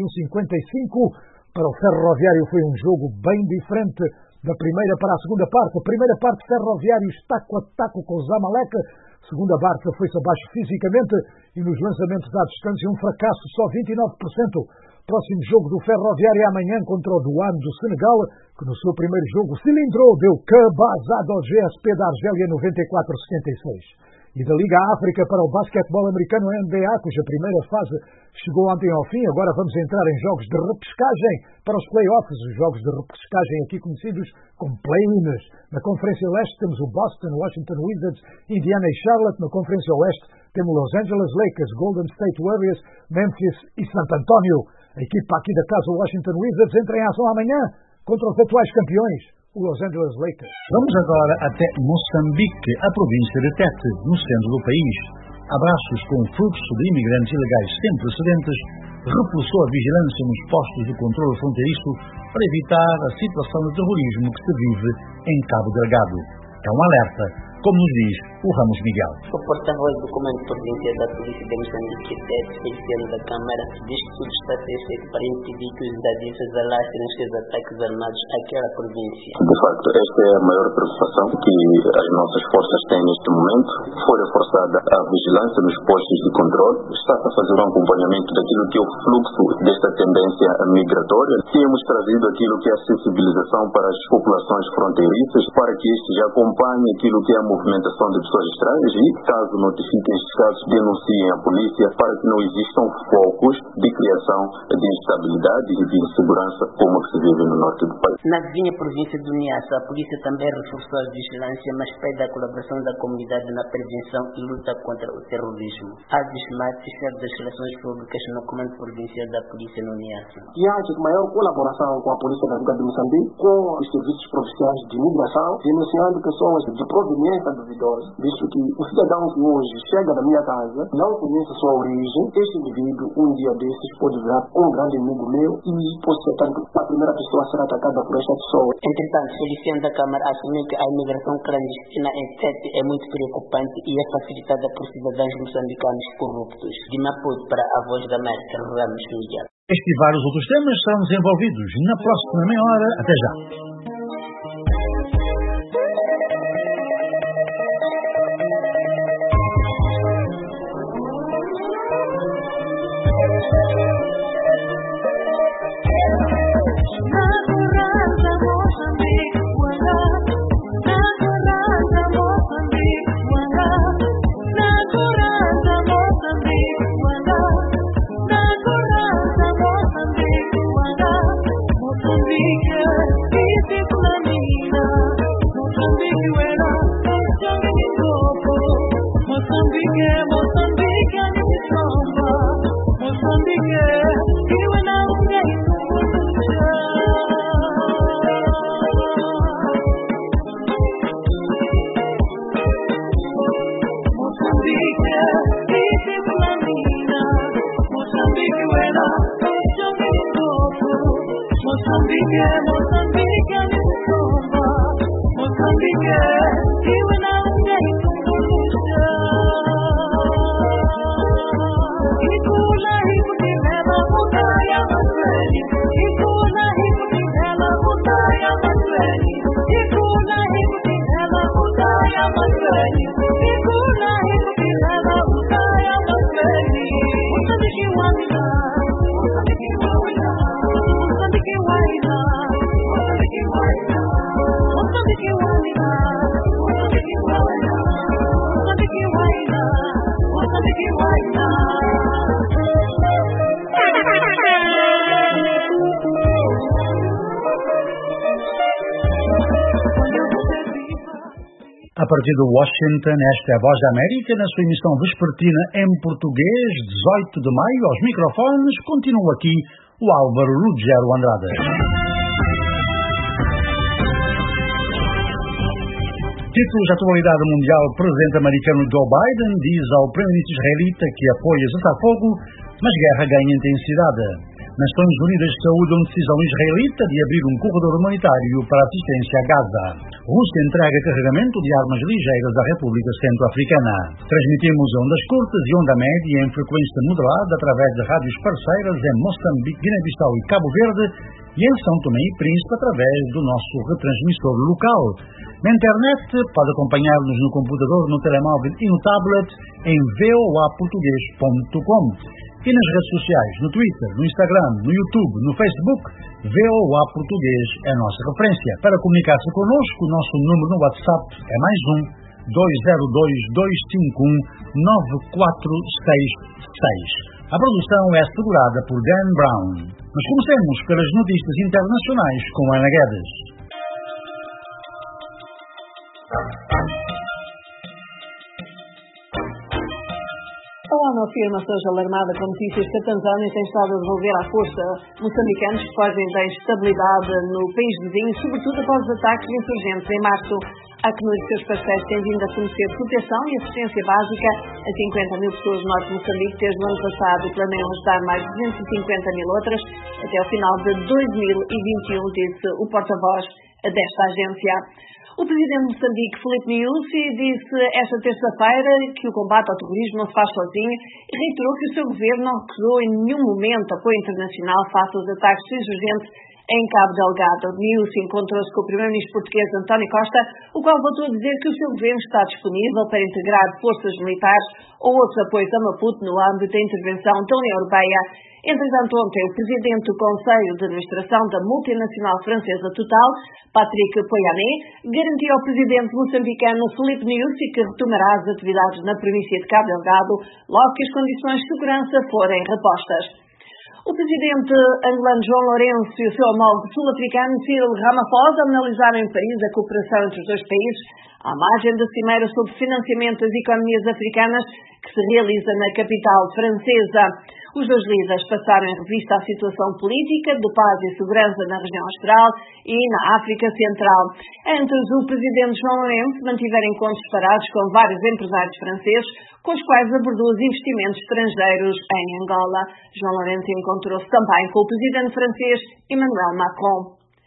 71-55. Para o Ferroviário foi um jogo bem diferente da primeira para a segunda parte. A primeira parte, Ferroviários taco a taco com o Zamalek. A segunda parte foi-se abaixo fisicamente e nos lançamentos à distância um fracasso, só 29%. Próximo jogo do Ferroviário é amanhã contra o Douane do Senegal, que no seu primeiro jogo cilindrou, deu cabazada ao GSP da Argélia 94-76. E da Liga África para o basquetebol americano NBA, cuja primeira fase chegou ontem ao fim. Agora vamos entrar em jogos de repescagem para os play-offs, os jogos de repescagem aqui conhecidos como play-ins. Na Conferência Leste temos o Boston, Washington Wizards, Indiana e Charlotte. Na Conferência Oeste temos Los Angeles Lakers, Golden State Warriors, Memphis e San Antonio. A equipa aqui da casa Washington Wizards entra em ação amanhã contra os atuais campeões, o Los Angeles Lakers. Vamos agora até Moçambique, a província de Tete, no centro do país. Abraços com o fluxo de imigrantes ilegais sem precedentes, reforçou a vigilância nos postos de controle fronteiriço para evitar a situação de terrorismo que se vive em Cabo Delgado. É um alerta, como nos diz o Ramos Miguel. O porta-voz do Comando Provincial da Polícia de Moçambique, Feliciano da Câmara, diz que tudo está a ser feito para impedir que os jihadistas alastrem os seus ataques armados àquela província. De facto, esta é a maior preocupação que as nossas forças têm neste momento. Foi reforçada a vigilância nos postos de controle. Está-se a fazer um acompanhamento daquilo que é o fluxo desta tendência migratória. Temos trazido aquilo que é a sensibilização para as populações fronteiriças, para que estes acompanhem aquilo que é a movimentação de pessoas estranhas e, caso notifiquem estes casos, denunciem a polícia para que não existam focos de criação de instabilidade e de insegurança como se vive no norte do país. Na vizinha província do Niassa, a polícia também reforçou a vigilância, mas pede a colaboração da comunidade na prevenção e luta contra o terrorismo. Adis Mati, chefe das relações públicas no Comando Provincial da Polícia no Niassa. E há maior colaboração com a Polícia Nacional de Moçambique, com os serviços profissionais de imigração, denunciando pessoas de proveniência duvidosa, visto que o cidadão que hoje chega na minha casa não conhece a sua origem. Este indivíduo, um dia desses, pode virar um grande amigo meu e pode ser tanto a primeira pessoa a ser atacada por esta pessoa. Entretanto, Feliciano da Câmara assumiu que a imigração clandestina em Tete é muito preocupante e é facilitada por cidadãos moçambicanos corruptos. De Maputo para a Voz da América, Ramos Miguel. Este e vários outros temas serão desenvolvidos na próxima meia hora. Até já. A partir de Washington, esta é a Voz da América, na sua emissão vespertina em português, 18 de maio, aos microfones, continua aqui o Álvaro Ruggiero Andrade. Títulos de atualidade mundial: o presidente americano Joe Biden diz ao primeiro-ministro israelita que apoia cessar-fogo, mas guerra ganha intensidade. Nações Unidas saúdam decisão israelita de abrir um corredor humanitário para assistência a Gaza. Rússia entrega carregamento de armas ligeiras à República Centro-Africana. Transmitimos ondas curtas e onda média em frequência moderada através de rádios parceiras em Moçambique, Guiné-Bissau e Cabo Verde e em São Tomé e Príncipe através do nosso retransmissor local. Na internet pode acompanhar-nos no computador, no telemóvel e no tablet em voaportugues.com. E nas redes sociais, no Twitter, no Instagram, no YouTube, no Facebook, VOA Português é a nossa referência. Para comunicar-se connosco, o nosso número no WhatsApp é +1 202 251 9466. A produção é assegurada por Dan Brown. Mas comecemos pelas notícias internacionais com Ana Guedes. A ONU afirma ser alarmada com notícias que a Tanzânia tem estado a devolver à força moçambicanos que fogem da instabilidade no país vizinho, sobretudo após os ataques insurgentes em março. A CNUR e seus parceiros têm vindo a fornecer proteção e assistência básica a 50 mil pessoas no norte de Moçambique desde o ano passado e planeiam ajudar mais de 250 mil outras até ao final de 2021, disse o porta-voz desta agência. O presidente de Moçambique, Filipe Nyusi, disse esta terça-feira que o combate ao terrorismo não se faz sozinho e reiterou que o seu governo não recusou em nenhum momento apoio internacional face aos ataques insurgentes em Cabo Delgado. Nyusi encontrou-se com o primeiro-ministro português António Costa, o qual voltou a dizer que o seu governo está disponível para integrar forças militares ou outros apoios a Maputo no âmbito da intervenção da União Europeia. Entretanto, ontem, o presidente do Conselho de Administração da multinacional francesa Total, Patrick Pouyanné, garantiu ao presidente moçambicano Filipe Nyusi que retomará as atividades na província de Cabo Delgado logo que as condições de segurança forem repostas. O presidente angolano João Lourenço e o seu homólogo sul-africano Cyril Ramaphosa analisaram em Paris a cooperação entre os dois países à margem da cimeira sobre financiamento das economias africanas que se realiza na capital francesa. Os dois líderes passaram em revista a situação política, de paz e segurança na região austral e na África Central. Antes, o presidente João Lourenço mantiveram encontros separados com vários empresários franceses, com os quais abordou os investimentos estrangeiros em Angola. João Lourenço encontrou-se também com o presidente francês Emmanuel Macron.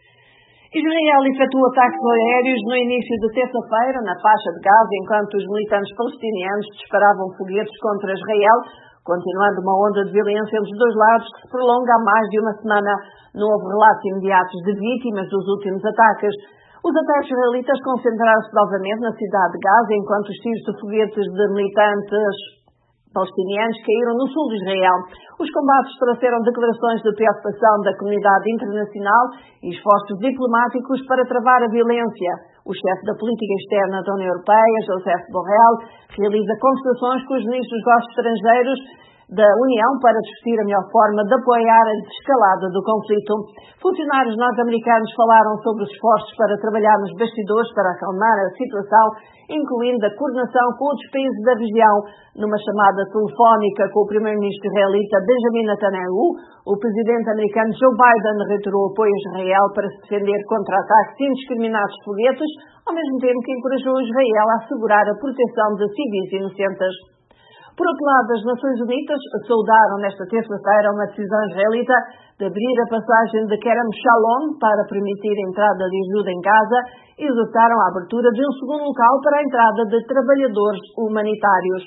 Israel efetuou ataques aéreos no início de terça-feira na faixa de Gaza, enquanto os militantes palestinianos disparavam foguetes contra Israel, continuando uma onda de violência entre os dois lados que se prolonga há mais de uma semana. Não houve relatos imediatos de vítimas dos últimos ataques. Os ataques israelitas concentraram-se novamente na cidade de Gaza, enquanto os tiros de foguetes de militantes palestinianos caíram no sul de Israel. Os combates trouxeram declarações de preocupação da comunidade internacional e esforços diplomáticos para travar a violência. O chefe da política externa da União Europeia, Josep Borrell, realiza conversações com os ministros dos negócios estrangeiros da União para discutir a melhor forma de apoiar a desescalada do conflito. Funcionários norte-americanos falaram sobre os esforços para trabalhar nos bastidores para acalmar a situação, incluindo a coordenação com outros países da região. Numa chamada telefónica com o primeiro-ministro israelita Benjamin Netanyahu, o presidente americano Joe Biden reiterou o apoio a Israel para se defender contra ataques indiscriminados de foguetes, ao mesmo tempo que encorajou Israel a assegurar a proteção de civis inocentes. Por outro lado, as Nações Unidas saudaram nesta terça-feira uma decisão israelita de abrir a passagem de Kerem Shalom para permitir a entrada de ajuda em Gaza e exortaram a abertura de um segundo local para a entrada de trabalhadores humanitários.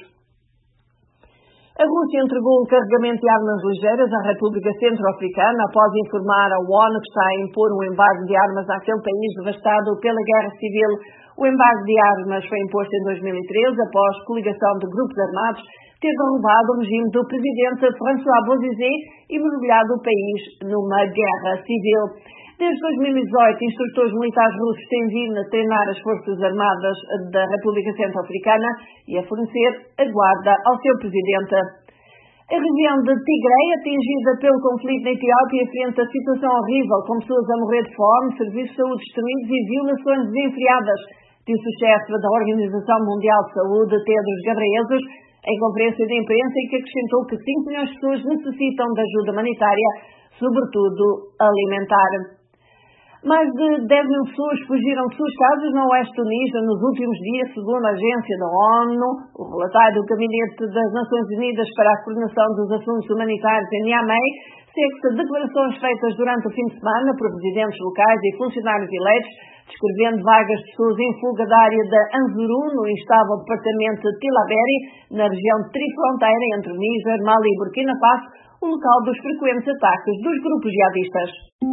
A Rússia entregou um carregamento de armas ligeiras à República Centro-Africana após informar a ONU que está a impor um embargo de armas àquele país devastado pela guerra civil. O embargo de armas foi imposto em 2013 após coligação de grupos armados ter derrubado o regime do presidente François Bozizé e mergulhado o país numa guerra civil. Desde 2018, instrutores militares russos têm vindo a treinar as Forças Armadas da República Centro-Africana e a fornecer a guarda ao seu presidente. A região de Tigray, atingida pelo conflito na Etiópia, enfrenta situação horrível, com pessoas a morrer de fome, serviços de saúde destruídos e violações desenfreadas, disse o chefe da Organização Mundial de Saúde, Tedros Ghebreyesus, em conferência de imprensa, e que acrescentou que 5 milhões de pessoas necessitam de ajuda humanitária, sobretudo alimentar. Mais de 10 mil pessoas fugiram de suas casas no oeste do Níger nos últimos dias, segundo a agência da ONU. O relatório do Gabinete das Nações Unidas para a Coordenação dos Assuntos Humanitários em Niamey segue-se a declarações feitas durante o fim de semana por presidentes locais e funcionários eleitos, descrevendo vagas de pessoas em fuga da área de Anzuru, no instável departamento de Tillabéri, na região trifronteira entre Níger, Mali e Burkina Faso, o local dos frequentes ataques dos grupos jihadistas.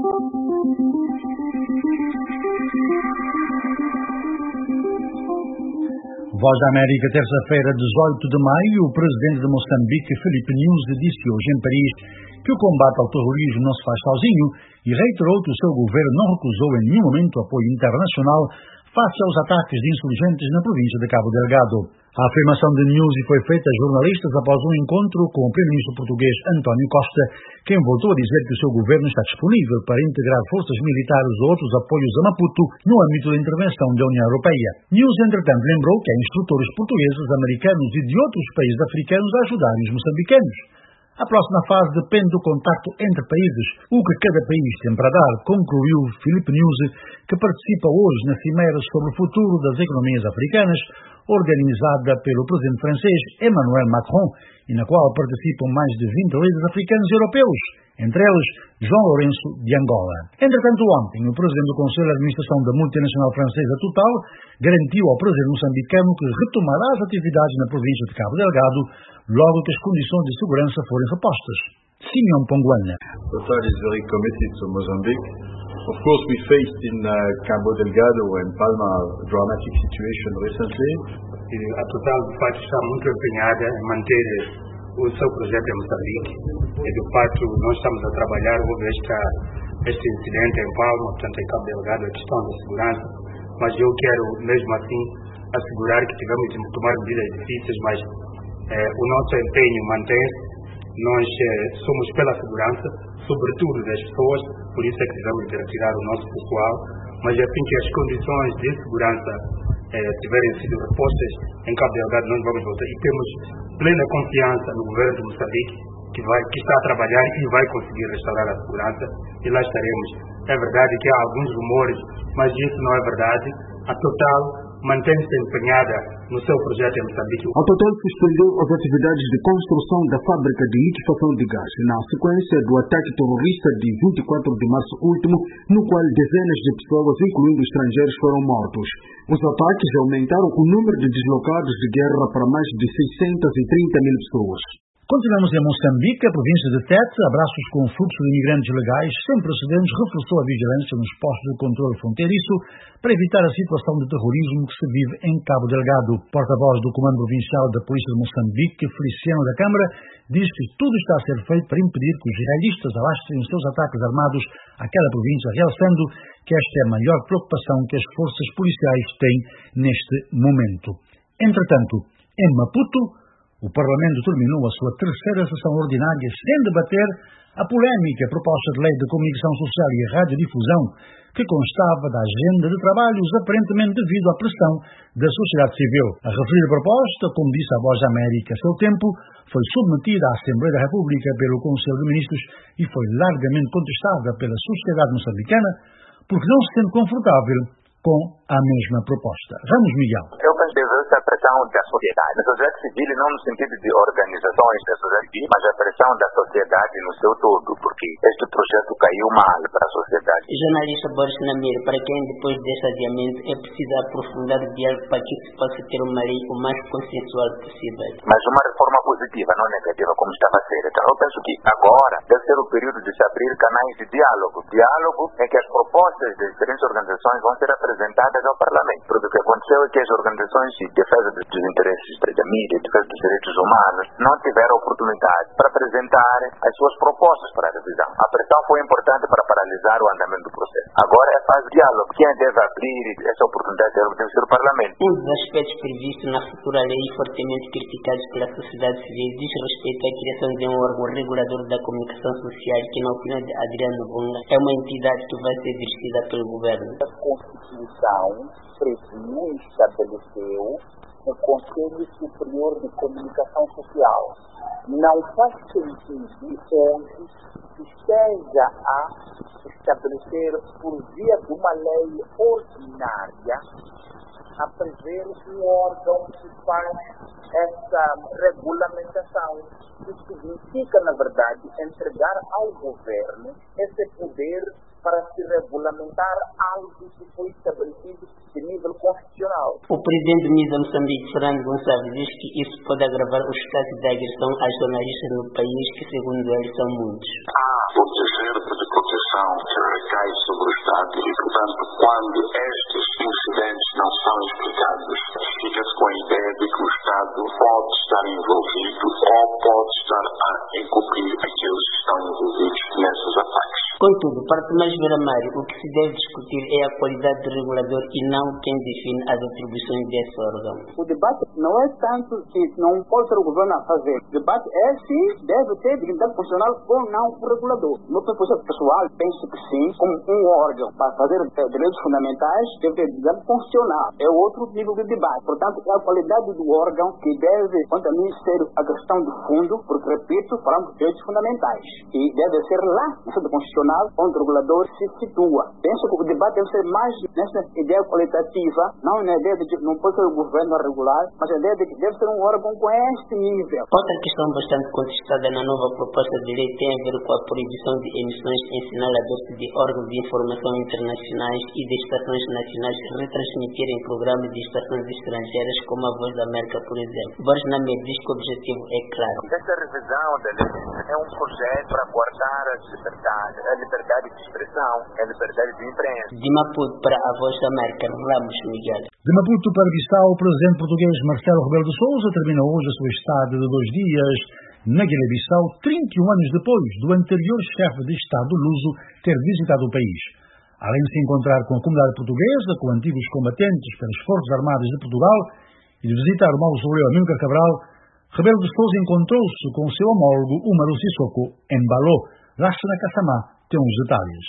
Voz da América, terça-feira, 18 de maio, o presidente de Moçambique, Filipe Nyusi, disse hoje em Paris que o combate ao terrorismo não se faz sozinho e reiterou que o seu governo não recusou em nenhum momento apoio internacional face aos ataques de insurgentes na província de Cabo Delgado. A afirmação de Nyusi foi feita a jornalistas após um encontro com o primeiro-ministro português António Costa, quem voltou a dizer que o seu governo está disponível para integrar forças militares ou outros apoios a Maputo no âmbito da intervenção da União Europeia. Nyusi, entretanto, lembrou que há instrutores portugueses, americanos e de outros países africanos a ajudarem os moçambicanos. A próxima fase depende do contacto entre países, o que cada país tem para dar, concluiu Filipe Nyusi, que participa hoje na cimeira sobre o futuro das economias africanas, organizada pelo presidente francês Emmanuel Macron, e na qual participam mais de 20 líderes africanos e europeus, entre eles João Lourenço de Angola. Entretanto, ontem, o presidente do Conselho de Administração da multinacional francesa Total garantiu ao presidente moçambicano que retomará as atividades na província de Cabo Delgado logo que as condições de segurança forem repostas. Simeon Ponguana. Total is very committed to Mozambique. Of course, we faced in Cabo Delgado and Palma a dramatic situation recently. A Total, de facto, está muito empenhada em manter o seu projeto em Moçambique. E, de facto, nós estamos a trabalhar. Houve este incidente em Palma, portanto, em Cabo Delgado, a questão da segurança. Mas eu quero, mesmo assim, assegurar que tivemos de tomar medidas difíceis, mas o nosso empenho mantém-se. Nós somos pela segurança, sobretudo das pessoas, por isso é que tivemos de retirar o nosso pessoal, mas assim que as condições de segurança tiverem sido repostas em Cabo Delgado, nós vamos voltar. E temos plena confiança no governo de Moçambique, que está a trabalhar e vai conseguir restaurar a segurança, e lá estaremos. É verdade que há alguns rumores, mas isso não é verdade. A Total mantém-se empenhada no seu projeto em Moçambique. A Total suspendeu as atividades de construção da fábrica de liquefação de gás na sequência do ataque terrorista de 24 de março último, no qual dezenas de pessoas, incluindo estrangeiros, foram mortos. Os ataques aumentaram o número de deslocados de guerra para mais de 630 mil pessoas. Continuamos em Moçambique. A província de Tete, abraços com o fluxo de imigrantes legais sem precedentes, reforçou a vigilância nos postos de controle fronteiriço para evitar a situação de terrorismo que se vive em Cabo Delgado. Porta-voz do Comando Provincial da Polícia de Moçambique, Feliciano da Câmara, diz que tudo está a ser feito para impedir que os jihadistas alastrem os seus ataques armados àquela província, realçando que esta é a maior preocupação que as forças policiais têm neste momento. Entretanto, em Maputo, o Parlamento terminou a sua terceira sessão ordinária sem debater a polémica proposta de lei de comunicação social e radiodifusão que constava da agenda de trabalhos aparentemente devido à pressão da sociedade civil. A referida proposta, como disse a Voz da América a seu tempo, foi submetida à Assembleia da República pelo Conselho de Ministros e foi largamente contestada pela sociedade moçambicana porque não se sente confortável com a mesma proposta. Ramos Miguel. Eu penso que deve ser a pressão da sociedade. A sociedade civil, não no sentido de organizações da sociedade civil, mas a pressão da sociedade no seu todo, porque este projeto caiu mal para a sociedade. Jornalista Boris Namir, para quem depois deste adiamento é preciso aprofundar o diálogo para que se possa ter uma lei o mais consensual possível. Mas uma reforma positiva, não negativa, como estava a ser. Então eu penso que agora deve ser o período de se abrir canais de diálogo. Diálogo em que as propostas das diferentes organizações vão ser apresentadas ao Parlamento. Porque o que aconteceu é que as organizações de defesa dos interesses da mídia, defesa dos direitos humanos, não tiveram oportunidade para apresentar as suas propostas para a revisão. A pressão foi importante para paralisar o andamento do processo. Agora é a fase de diálogo. Quem deve abrir essa oportunidade deve ser o Parlamento. Um dos aspectos previstos na futura lei, fortemente criticados pela sociedade civil, diz respeito à criação de um órgão regulador da comunicação social que, na opinião de Adriano Bunga, é uma entidade que vai ser dirigida pelo governo. A Constituição previu e estabeleceu o Conselho Superior de Comunicação Social. Não faz sentido hoje que esteja a estabelecer, por via de uma lei ordinária, a prever um órgão que faz essa regulamentação. Isso significa, na verdade, entregar ao governo esse poder para se regulamentar algo que foi estabelecido de nível constitucional. O presidente do MISA Moçambique, Fernando Gonçalves, diz que isso pode agravar os casos de agressão às jornalistas no país, que segundo ele são muitos. O dever de proteção que recai sobre o Estado e, portanto, quando estes incidentes não são explicados, fica-se com a ideia de que o Estado pode estar envolvido ou pode estar a encobrir aqueles que estão envolvidos nesses ataques. Contudo, para Tomás Vera Mário, o que se deve discutir é a qualidade do regulador e não quem define as atribuições desse órgão. O debate não é tanto se não pode ser o governo a fazer. O debate é se deve ter dignidade constitucional ou não o regulador. No meu processo pessoal, penso que sim, como um órgão para fazer direitos fundamentais, deve ter dignidade constitucional. É outro nível de debate. Portanto, é a qualidade do órgão que deve, quanto a mim, ser a questão do fundo, porque, repito, falamos de direitos fundamentais. E deve ser lá, no centro constitucional, onde o regulador se situa. Penso que o debate deve ser mais nessa ideia qualitativa, não na ideia de que não pode ser o governo a regular, mas a ideia de que deve ser um órgão com este nível. Outra questão bastante contestada na nova proposta de lei tem a ver com a proibição de emissões em sinaladores de órgãos de informação internacionais e de estações nacionais retransmitirem programas de estações estrangeiras como a Voz da América, por exemplo. Borges Named diz que o objetivo é claro. Esta revisão da lei é um projeto para guardar as liberdades, a liberdade de expressão, a liberdade de imprensa. De Maputo para a Voz da América, Ramos Miguel. De Maputo para Bissau, o presidente português Marcelo Rebelo de Sousa terminou hoje a sua estada de 2 dias na Guiné-Bissau, 31 anos depois do anterior chefe de Estado luso ter visitado o país. Além de se encontrar com a comunidade portuguesa, com antigos combatentes pelas Forças Armadas de Portugal e de visitar o mausoléu Amílcar Cabral, Rebelo de Sousa encontrou-se com o seu homólogo Umaru Sissoko em Baló. Rachna Kassamá tem os detalhes.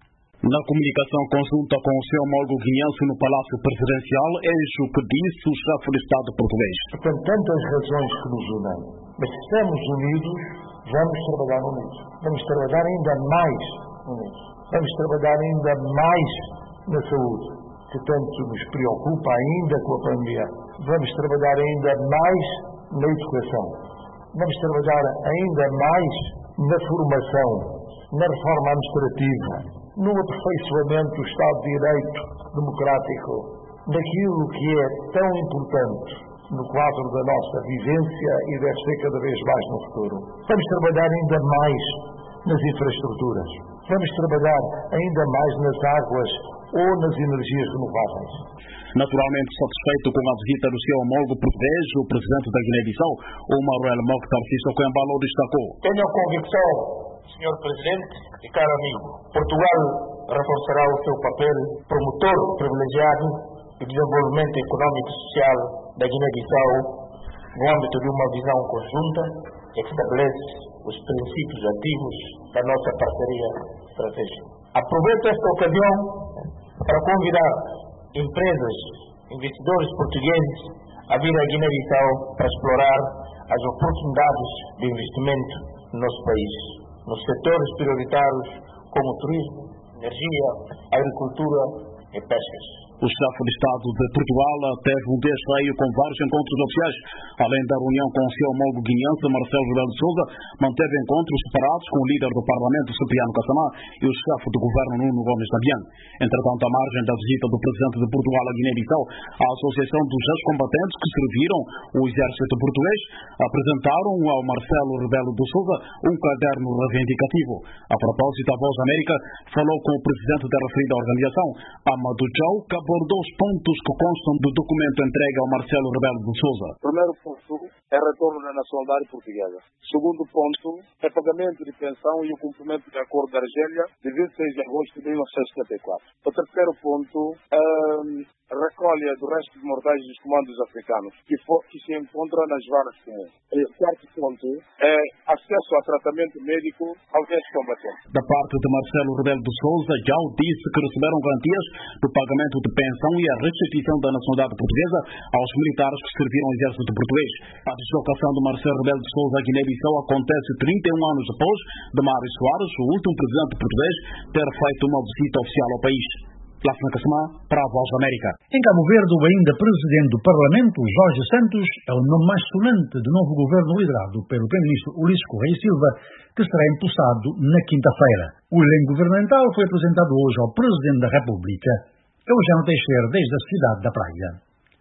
Na comunicação conjunta com o seu homólogo guineense no Palácio Presidencial, eis o que disse o chefe de Estado português. Tem tantas razões que nos unem, mas se estamos unidos, vamos trabalhar unidos. Vamos trabalhar ainda mais unidos. Vamos trabalhar ainda mais na saúde, que tanto nos preocupa ainda com a pandemia. Vamos trabalhar ainda mais na educação. Vamos trabalhar ainda mais na formação, na reforma administrativa, no aperfeiçoamento do Estado de Direito democrático, naquilo que é tão importante no quadro da nossa vivência e deve ser cada vez mais no futuro. Vamos trabalhar ainda mais nas infraestruturas. Vamos trabalhar ainda mais nas águas ou nas energias renováveis. Naturalmente satisfeito com a visita do seu homólogo português, o presidente da Guiné-Bissau, Umaru Mokhtar Sissoko Embalo, destacou: tenho a convicção, Sr. Presidente e caro amigo, Portugal reforçará o seu papel promotor privilegiado do desenvolvimento econômico e social da Guiné-Bissau no âmbito de uma visão conjunta que estabelece os princípios ativos da nossa parceria estratégica. Aproveito esta ocasião para convidar empresas, investidores portugueses a vir à Guiné-Bissau para explorar as oportunidades de investimento no nosso país, nos setores prioritários como turismo, energia, agricultura e pescas. O chefe de Estado de Portugal teve um dia cheio com vários encontros oficiais. Além da reunião com o seu homólogo guineense, Marcelo Rebelo de Sousa, manteve encontros separados com o líder do Parlamento, Cipriano Kassamá, e o chefe do governo, Nuno Gomes Nabian. Entretanto, à margem da visita do presidente de Portugal à Guiné-Bissau, a Associação dos Ex-Combatentes que serviram o exército português apresentaram ao Marcelo Rebelo de Sousa um caderno reivindicativo. A propósito, a Voz da América falou com o presidente da referida organização, Amadou Diaw Cabo por 2 pontos que constam do documento entregue ao Marcelo Rebelo de Sousa. Primeiro ponto é retorno da nacionalidade portuguesa. Segundo ponto é pagamento de pensão e o cumprimento do Acordo de Argélia de 26 de agosto de 1974. O terceiro ponto é recolha do resto dos mortais dos comandos africanos que se encontra nas varas comuns. E o quarto ponto é acesso a tratamento médico aos ex-combatentes. Da parte de Marcelo Rebelo de Sousa, já disse que receberam garantias do pagamento de pensão e a restituição da nacionalidade portuguesa aos militares que serviram ao exército português. A deslocação de Marcelo Rebelo de Sousa à Guiné-Bissau acontece 31 anos depois de Mário Soares, o último presidente português, ter feito uma visita oficial ao país. Láfina Cassamá, para a Voz da América. Em Cabo Verde, o ainda presidente do Parlamento, Jorge Santos, é o nome mais sonante do novo governo liderado pelo primeiro-ministro Ulisses Correia Silva, que será empossado na quinta-feira. O elenco governamental foi apresentado hoje ao Presidente da República. Eugênio Teixeira, desde a cidade da Praia.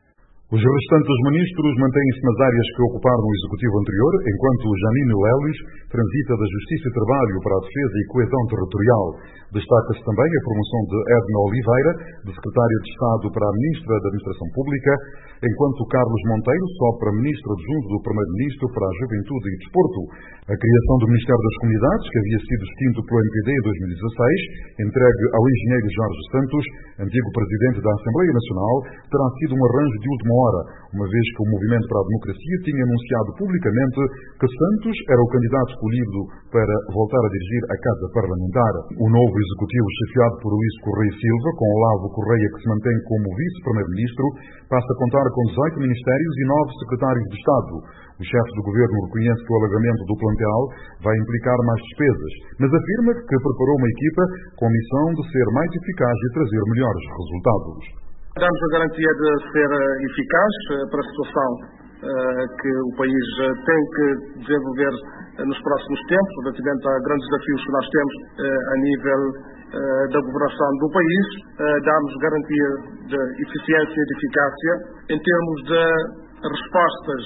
Os restantes ministros mantêm-se nas áreas que ocuparam o executivo anterior, enquanto Janine Lelis transita da Justiça e Trabalho para a Defesa e Coesão Territorial. Destaca-se também a promoção de Edna Oliveira, de Secretária de Estado para a Ministra da Administração Pública, enquanto Carlos Monteiro sobe para Ministro Adjunto do Primeiro-Ministro para a Juventude e Desporto. A criação do Ministério das Comunidades, que havia sido extinto pelo MPD em 2016, entregue ao engenheiro Jorge Santos, antigo Presidente da Assembleia Nacional, terá sido um arranjo de última hora, uma vez que o Movimento para a Democracia tinha anunciado publicamente que Santos era o candidato escolhido para voltar a dirigir a Casa Parlamentar. O novo executivo, chefiado por Ulisses Correia Silva, com Olavo Correia, que se mantém como vice-primeiro-ministro, passa a contar com 18 ministérios e 9 secretários de Estado. O chefe do governo reconhece que o alargamento do plantel vai implicar mais despesas, mas afirma que preparou uma equipa com a missão de ser mais eficaz e trazer melhores resultados. Damos a garantia de ser eficaz para a situação que o país tem que desenvolver nos próximos tempos, relativamente a grandes desafios que nós temos a nível da governação do país. Damos garantia de eficiência e de eficácia em termos de respostas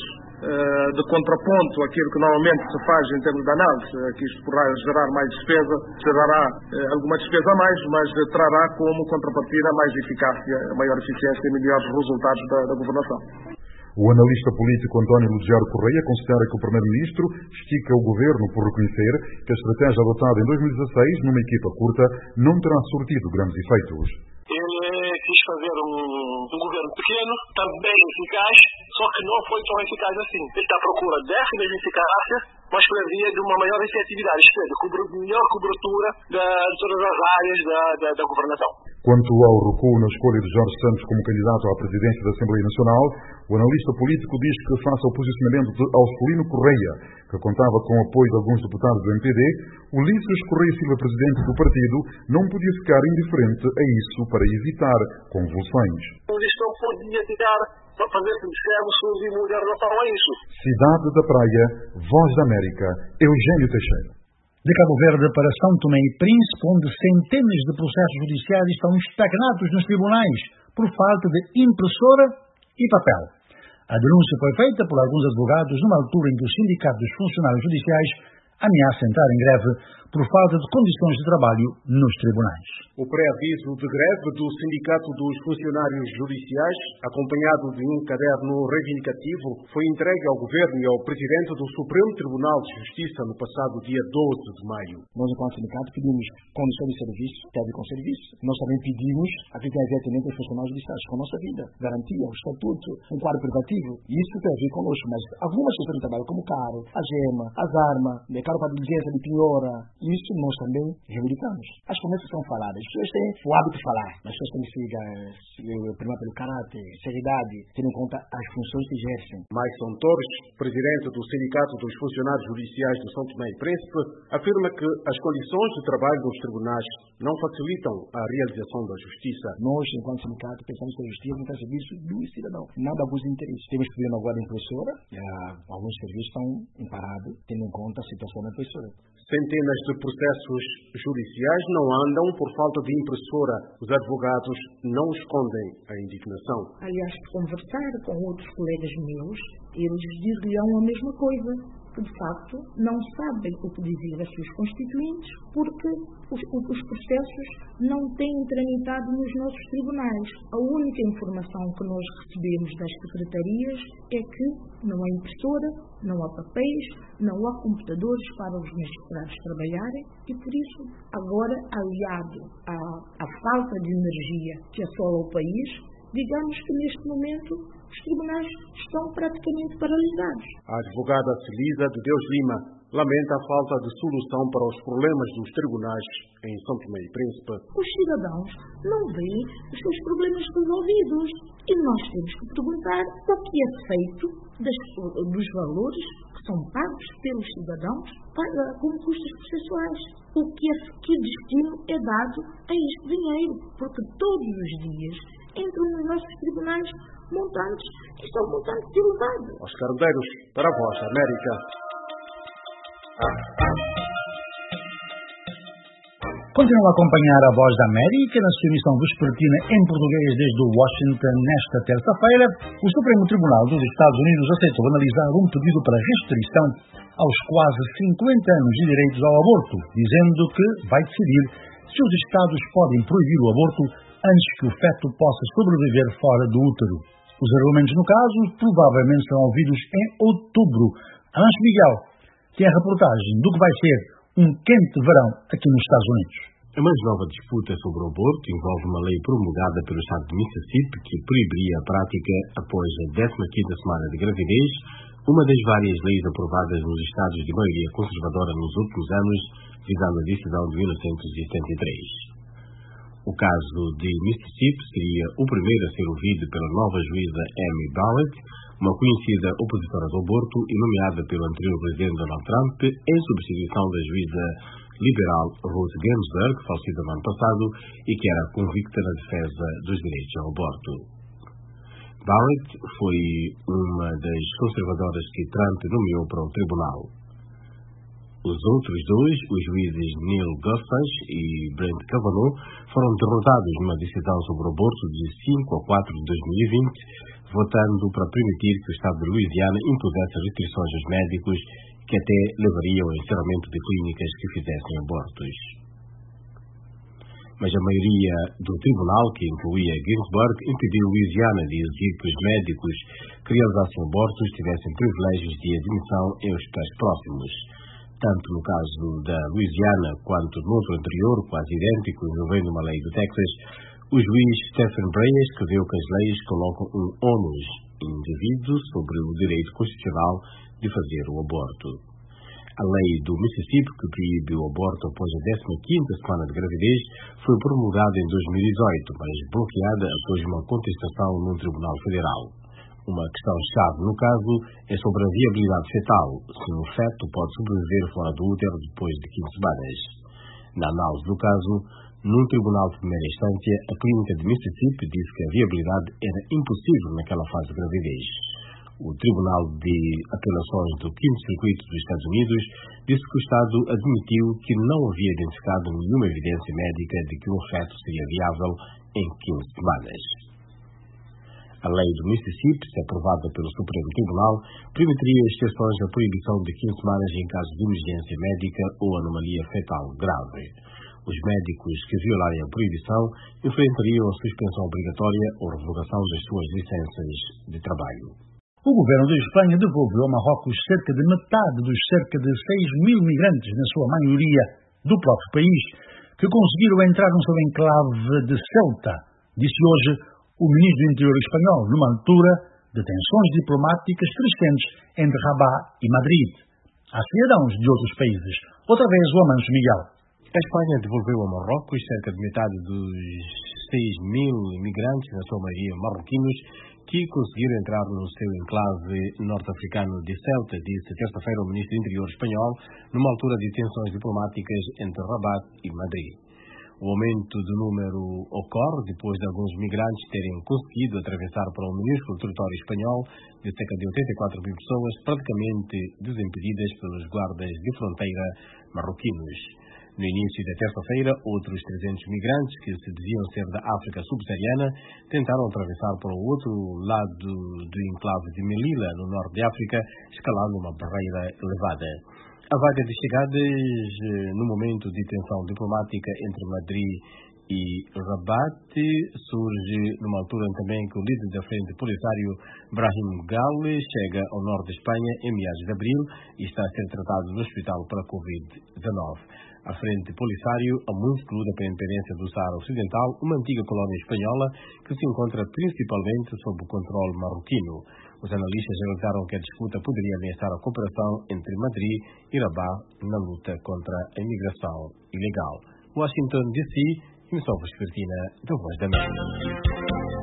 de contraponto àquilo que normalmente se faz em termos de análise, que isto poderá gerar mais despesa, gerará alguma despesa a mais, mas trará como contrapartida mais eficácia, maior eficiência e melhores resultados da governação. O analista político António Lugero Correia considera que o Primeiro-Ministro estica o governo por reconhecer que a estratégia adotada em 2016, numa equipa curta, não terá surtido grandes efeitos. Ele quis fazer um governo pequeno, também eficaz, só que não foi tão eficaz assim. Ele está à procura dessa mesma eficácia, mas por via de uma maior efetividade, isto é, de melhor cobertura de todas as áreas da governação. Quanto ao recuo na escolha de Jorge Santos como candidato à presidência da Assembleia Nacional, o analista político diz que, face ao posicionamento de Auscelino Correia, que contava com o apoio de alguns deputados do MPD, Ulisses Correia Silva, presidente do partido, não podia ficar indiferente a isso para evitar convulsões. Isto não podia ficar para fazer discursos e mudar de relação a isso. Cidade da Praia, Voz da América, Eugênio Teixeira. De Cabo Verde para São Tomé e Príncipe, onde centenas de processos judiciais estão estagnados nos tribunais por falta de impressora e papel. A denúncia foi feita por alguns advogados numa altura em que o Sindicato dos Funcionários Judiciais ameaça entrar em greve por falta de condições de trabalho nos tribunais. O pré-aviso de greve do Sindicato dos Funcionários Judiciais, acompanhado de um caderno reivindicativo, foi entregue ao Governo e ao Presidente do Supremo Tribunal de Justiça no passado dia 12 de maio. Nós, enquanto sindicato, pedimos condições de serviço, teve com serviço. Nós também pedimos aquilo que é exatamente os funcionários judiciais com a nossa vida, garantia, o estatuto, um quadro privativo. E isso tem a ver conosco, mas algumas questões de trabalho, como o carro, a gema, as armas, de carro para diligência, de penhora, isso nós também reivindicamos. As promessas são faladas. As pessoas têm o hábito de falar, mas as pessoas têm que seguir primeiro pelo caráter, seriedade, tendo em conta as funções que exercem. Maison Torres, presidente do Sindicato dos Funcionários Judiciais de São Tomé e Príncipe, afirma que as condições de trabalho dos tribunais não facilitam a realização da justiça. Nós, enquanto sindicato, pensamos que a justiça não está a serviço do cidadão, nada abuso de interesse. Temos problema agora da impressora, alguns serviços estão parados, tendo em conta a situação da impressora. Centenas de processos judiciais não andam por falta de impressora. Os advogados não escondem a indignação. Aliás, conversar com outros colegas meus, eles diriam a mesma coisa. que, de facto, não sabem o que dizer a seus constituintes porque os processos não têm tramitado nos nossos tribunais. A única informação que nós recebemos das secretarias é que não há impressora, não há papéis, não há computadores para os magistrados trabalharem e, por isso, agora, aliado à falta de energia que assola o país, digamos que neste momento os tribunais estão praticamente paralisados. A advogada Celisa de Deus Lima lamenta a falta de solução para os problemas dos tribunais em São Tomé e Príncipe. Os cidadãos não veem os seus problemas resolvidos e nós temos que perguntar o que é feito dos valores que são pagos pelos cidadãos como custos processuais. Que destino é dado a este dinheiro? Porque todos os dias entram nos nossos tribunais montantes e são montantes elevados. Oscar Medeiros, para a Voz da América. Continua a acompanhar a Voz da América na sua emissão vespertina em português desde Washington. Nesta terça-feira, o Supremo Tribunal dos Estados Unidos aceitou analisar um pedido para restrição aos quase 50 anos de direitos ao aborto, dizendo que vai decidir se os Estados podem proibir o aborto antes que o feto possa sobreviver fora do útero. Os argumentos no caso provavelmente serão ouvidos em outubro. Anjo Miguel tem a reportagem do que vai ser um quente verão aqui nos Estados Unidos. A mais nova disputa sobre o aborto envolve uma lei promulgada pelo estado de Mississippi que proibiria a prática após a 15ª semana de gravidez, uma das várias leis aprovadas nos estados de maioria conservadora nos últimos anos, visando a decisão de 1973. O caso de Mississippi seria o primeiro a ser ouvido pela nova juíza Amy Barrett, uma conhecida opositora do aborto e nomeada pelo anterior presidente Donald Trump em substituição da juíza liberal Ruth Ginsburg, falecida no ano passado, e que era convicta na defesa dos direitos ao aborto. Barrett foi uma das conservadoras que Trump nomeou para o tribunal. Os outros dois, os juízes Neil Gorsuch e Brett Kavanaugh, foram derrotados numa decisão sobre o aborto de 5 a 4 de 2020, votando para permitir que o estado de Louisiana impusesse restrições aos médicos que até levariam ao encerramento de clínicas que fizessem abortos. Mas a maioria do tribunal, que incluía Ginsburg, impediu Louisiana de exigir que os médicos que realizassem abortos tivessem privilégios de admissão em hospitais próximos. Tanto no caso da Louisiana quanto no outro anterior, quase idêntico, envolvendo uma lei do Texas, o juiz Stephen Breyer escreveu que as leis colocam um ônus indevido sobre o direito constitucional de fazer o aborto. A lei do Mississippi, que proíbe o aborto após a 15ª semana de gravidez, foi promulgada em 2018, mas bloqueada após uma contestação num tribunal federal. Uma questão-chave no caso é sobre a viabilidade fetal, se um feto pode sobreviver fora do útero depois de 15 semanas. Na análise do caso, num tribunal de primeira instância, a clínica de Mississippi disse que a viabilidade era impossível naquela fase de gravidez. O Tribunal de Apelações do 5º Circuito dos Estados Unidos disse que o Estado admitiu que não havia identificado nenhuma evidência médica de que um feto seria viável em 15 semanas. A lei do Mississippi, se aprovada pelo Supremo Tribunal, permitiria exceções à proibição de 15 semanas em caso de emergência médica ou anomalia fetal grave. Os médicos que violarem a proibição enfrentariam a suspensão obrigatória ou revogação das suas licenças de trabalho. O governo de Espanha devolveu a Marrocos cerca de metade dos cerca de 6.000 migrantes, na sua maioria do próprio país, que conseguiram entrar no seu enclave de Ceuta, disse hoje o ministro do Interior espanhol, numa altura de tensões diplomáticas crescentes entre Rabat e Madrid. Há cidadãos de outros países. Outra vez o Amancio Miguel. A Espanha devolveu a Marrocos cerca de metade dos 6.000 imigrantes, na sua maioria marroquinos, que conseguiram entrar no seu enclave norte-africano de Ceuta, disse terça-feira o ministro do Interior espanhol, numa altura de tensões diplomáticas entre Rabat e Madrid. O aumento do número ocorre depois de alguns migrantes terem conseguido atravessar para o minúsculo território espanhol de cerca de 84 mil pessoas, praticamente desimpedidas pelos guardas de fronteira marroquinos. No início da terça-feira, outros 300 migrantes que se diziam ser da África subsaariana tentaram atravessar para o outro lado do enclave de Melilla, no norte de África, escalando uma barreira elevada. A vaga de chegadas no momento de tensão diplomática entre Madrid e Rabat surge numa altura também que o líder da Frente Polisário, Brahim Ghali, chega ao norte de Espanha em meados de abril e está a ser tratado no hospital para Covid-19. A Frente Polisário amunde da independência do Saara Ocidental, uma antiga colónia espanhola que se encontra principalmente sob o controle marroquino. Os analistas alertaram que a disputa poderia ameaçar a cooperação entre Madrid e Rabat na luta contra a imigração ilegal. Washington, D.C., emissão vespertina da Voz da América.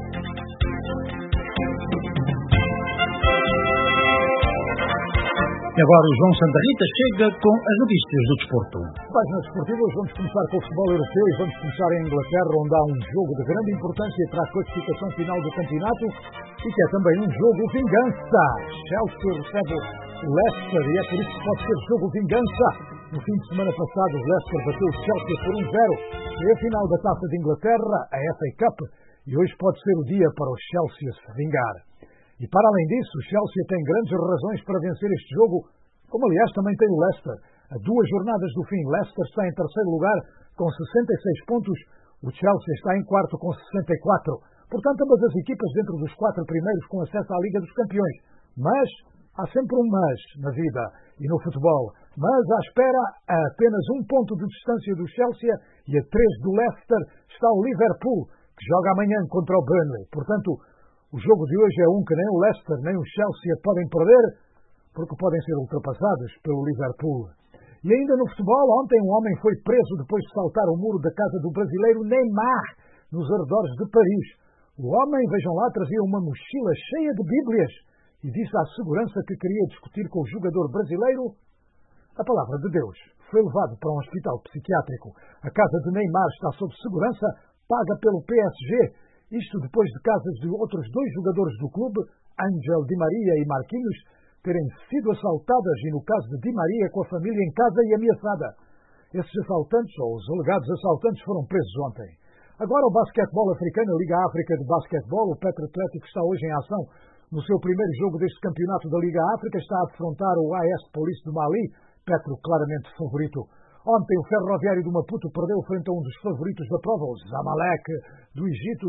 Agora o João Santa Rita chega com as notícias do desporto. Páginas esportivas, vamos começar com o futebol europeu e vamos começar em Inglaterra, onde há um jogo de grande importância para a classificação final do campeonato e que é também um jogo vingança. Chelsea recebe o Leicester e é por isso que pode ser jogo vingança. No fim de semana passado, o Leicester bateu o Chelsea por 1-0. É a final da Taça de Inglaterra, a FA Cup, e hoje pode ser o dia para o Chelsea se vingar. E para além disso, o Chelsea tem grandes razões para vencer este jogo, como aliás também tem o Leicester. A 2 jornadas do fim, Leicester está em terceiro lugar com 66 pontos, o Chelsea está em quarto com 64. Portanto, ambas as equipas dentro dos 4 primeiros com acesso à Liga dos Campeões. Mas há sempre um mas na vida e no futebol. Mas à espera, a apenas 1 ponto de distância do Chelsea e a 3 do Leicester está o Liverpool, que joga amanhã contra o Burnley. Portanto, o jogo de hoje é um que nem o Leicester nem o Chelsea podem perder, porque podem ser ultrapassados pelo Liverpool. E ainda no futebol, ontem um homem foi preso depois de saltar o muro da casa do brasileiro Neymar, nos arredores de Paris. O homem, vejam lá, trazia uma mochila cheia de bíblias e disse à segurança que queria discutir com o jogador brasileiro a palavra de Deus. Foi levado para um hospital psiquiátrico. A casa de Neymar está sob segurança, paga pelo PSG. Isto depois de casas de outros 2 jogadores do clube, Ángel Di Maria e Marquinhos, terem sido assaltadas e, no caso de Di Maria, com a família em casa e ameaçada. Esses assaltantes, ou os alegados assaltantes, foram presos ontem. Agora o basquetebol africano, a Liga África de Basquetebol, o Petro Atlético está hoje em ação. No seu primeiro jogo deste campeonato da Liga África está a defrontar o AS Police do Mali, Petro claramente favorito. Ontem o Ferroviário do Maputo perdeu frente a um dos favoritos da prova, o Zamalek do Egito,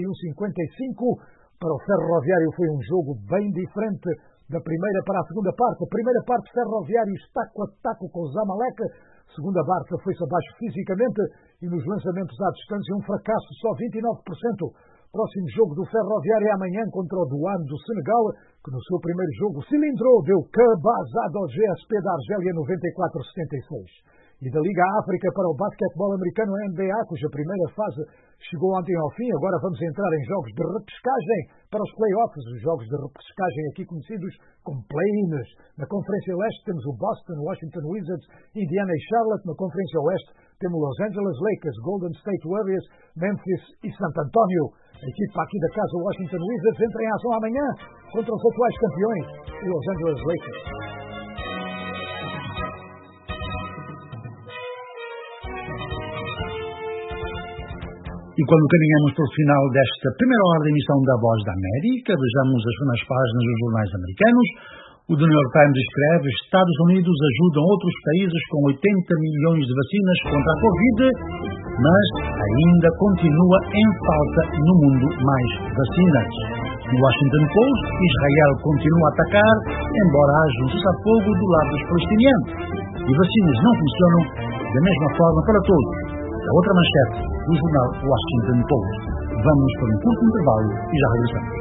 71-55. Para o Ferroviário foi um jogo bem diferente da primeira para a segunda parte. A primeira parte, Ferroviários taco a taco com o Zamalek. A segunda parte foi-se abaixo fisicamente e nos lançamentos à distância um fracasso, só 29%. Próximo jogo do Ferroviário é amanhã contra o Douane do Senegal, que no seu primeiro jogo cilindrou, deu cabazada ao GSP da Argélia 94-76. E da Liga África para o basquetebol americano NBA, cuja primeira fase chegou ontem ao fim. Agora vamos entrar em jogos de repescagem para os play-offs, os jogos de repescagem aqui conhecidos como play-ins. Na Conferência Leste temos o Boston, Washington Wizards, Indiana e Charlotte. Na Conferência Oeste temos Los Angeles Lakers, Golden State Warriors, Memphis e Santo Antonio. A equipa aqui da casa Washington Wizards entra em ação amanhã contra os atuais campeões, os Los Angeles Lakers. E quando caminhamos para o final desta primeira hora da emissão da Voz da América, vejamos as primeiras páginas dos jornais americanos. O The New York Times escreve: Estados Unidos ajudam outros países com 80 milhões de vacinas contra a Covid, mas ainda continua em falta no mundo mais vacinas. No Washington Post, Israel continua a atacar, embora haja um cessar-fogo do lado dos palestinianos. E vacinas não funcionam da mesma forma para todos. A outra manchete do jornal Washington Post. Vamos para um curto intervalo e já regressamos.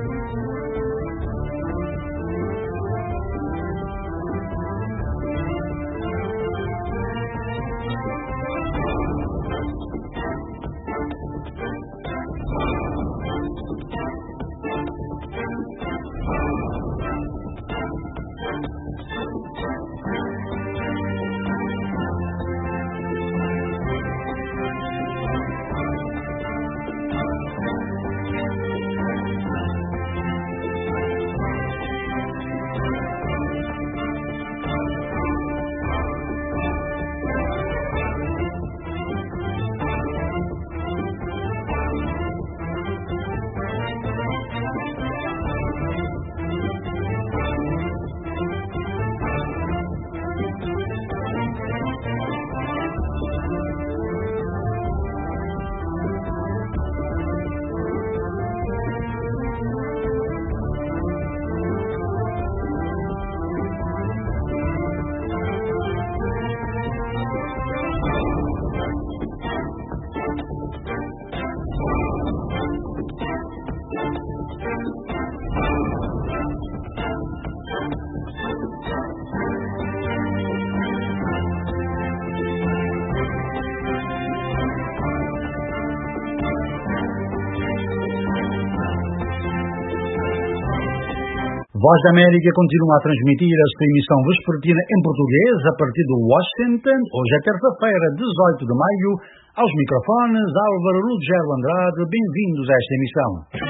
Voz da América continua a transmitir a sua emissão vespertina em português a partir de Washington. Hoje é terça-feira, 18 de maio. Aos microfones, Álvaro Ruggiero Andrade. Bem-vindos a esta emissão.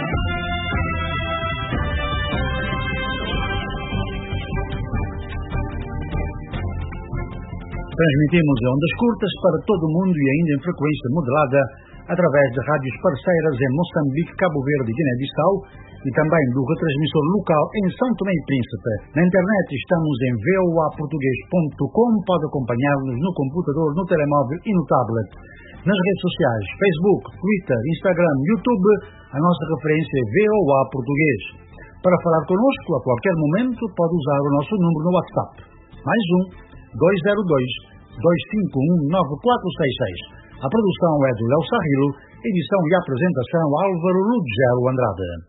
Transmitimos em ondas curtas para todo o mundo e ainda em frequência modulada através de rádios parceiras em Moçambique, Cabo Verde e Guiné-Bissau e também do retransmissor local em São Tomé e Príncipe. Na internet estamos em voaportugues.com, pode acompanhar-nos no computador, no telemóvel e no tablet. Nas redes sociais, Facebook, Twitter, Instagram, YouTube, a nossa referência é VOA Português. Para falar connosco a qualquer momento pode usar o nosso número no WhatsApp. Mais 202-251-9466. A produção é do Léo Sarrilo, edição e apresentação Álvaro Ruggiero Andrade.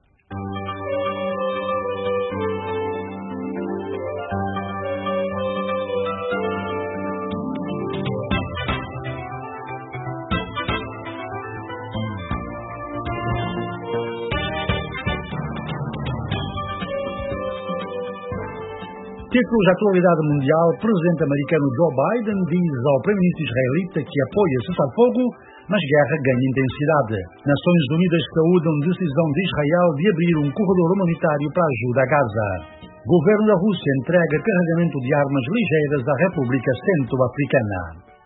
Títulos da atualidade mundial, o presidente americano Joe Biden diz ao primeiro-ministro israelita que apoia cessar-fogo, mas guerra ganha intensidade. Nações Unidas saúdam decisão de Israel de abrir um corredor humanitário para ajuda a Gaza. Governo da Rússia entrega carregamento de armas ligeiras à República Centro-Africana.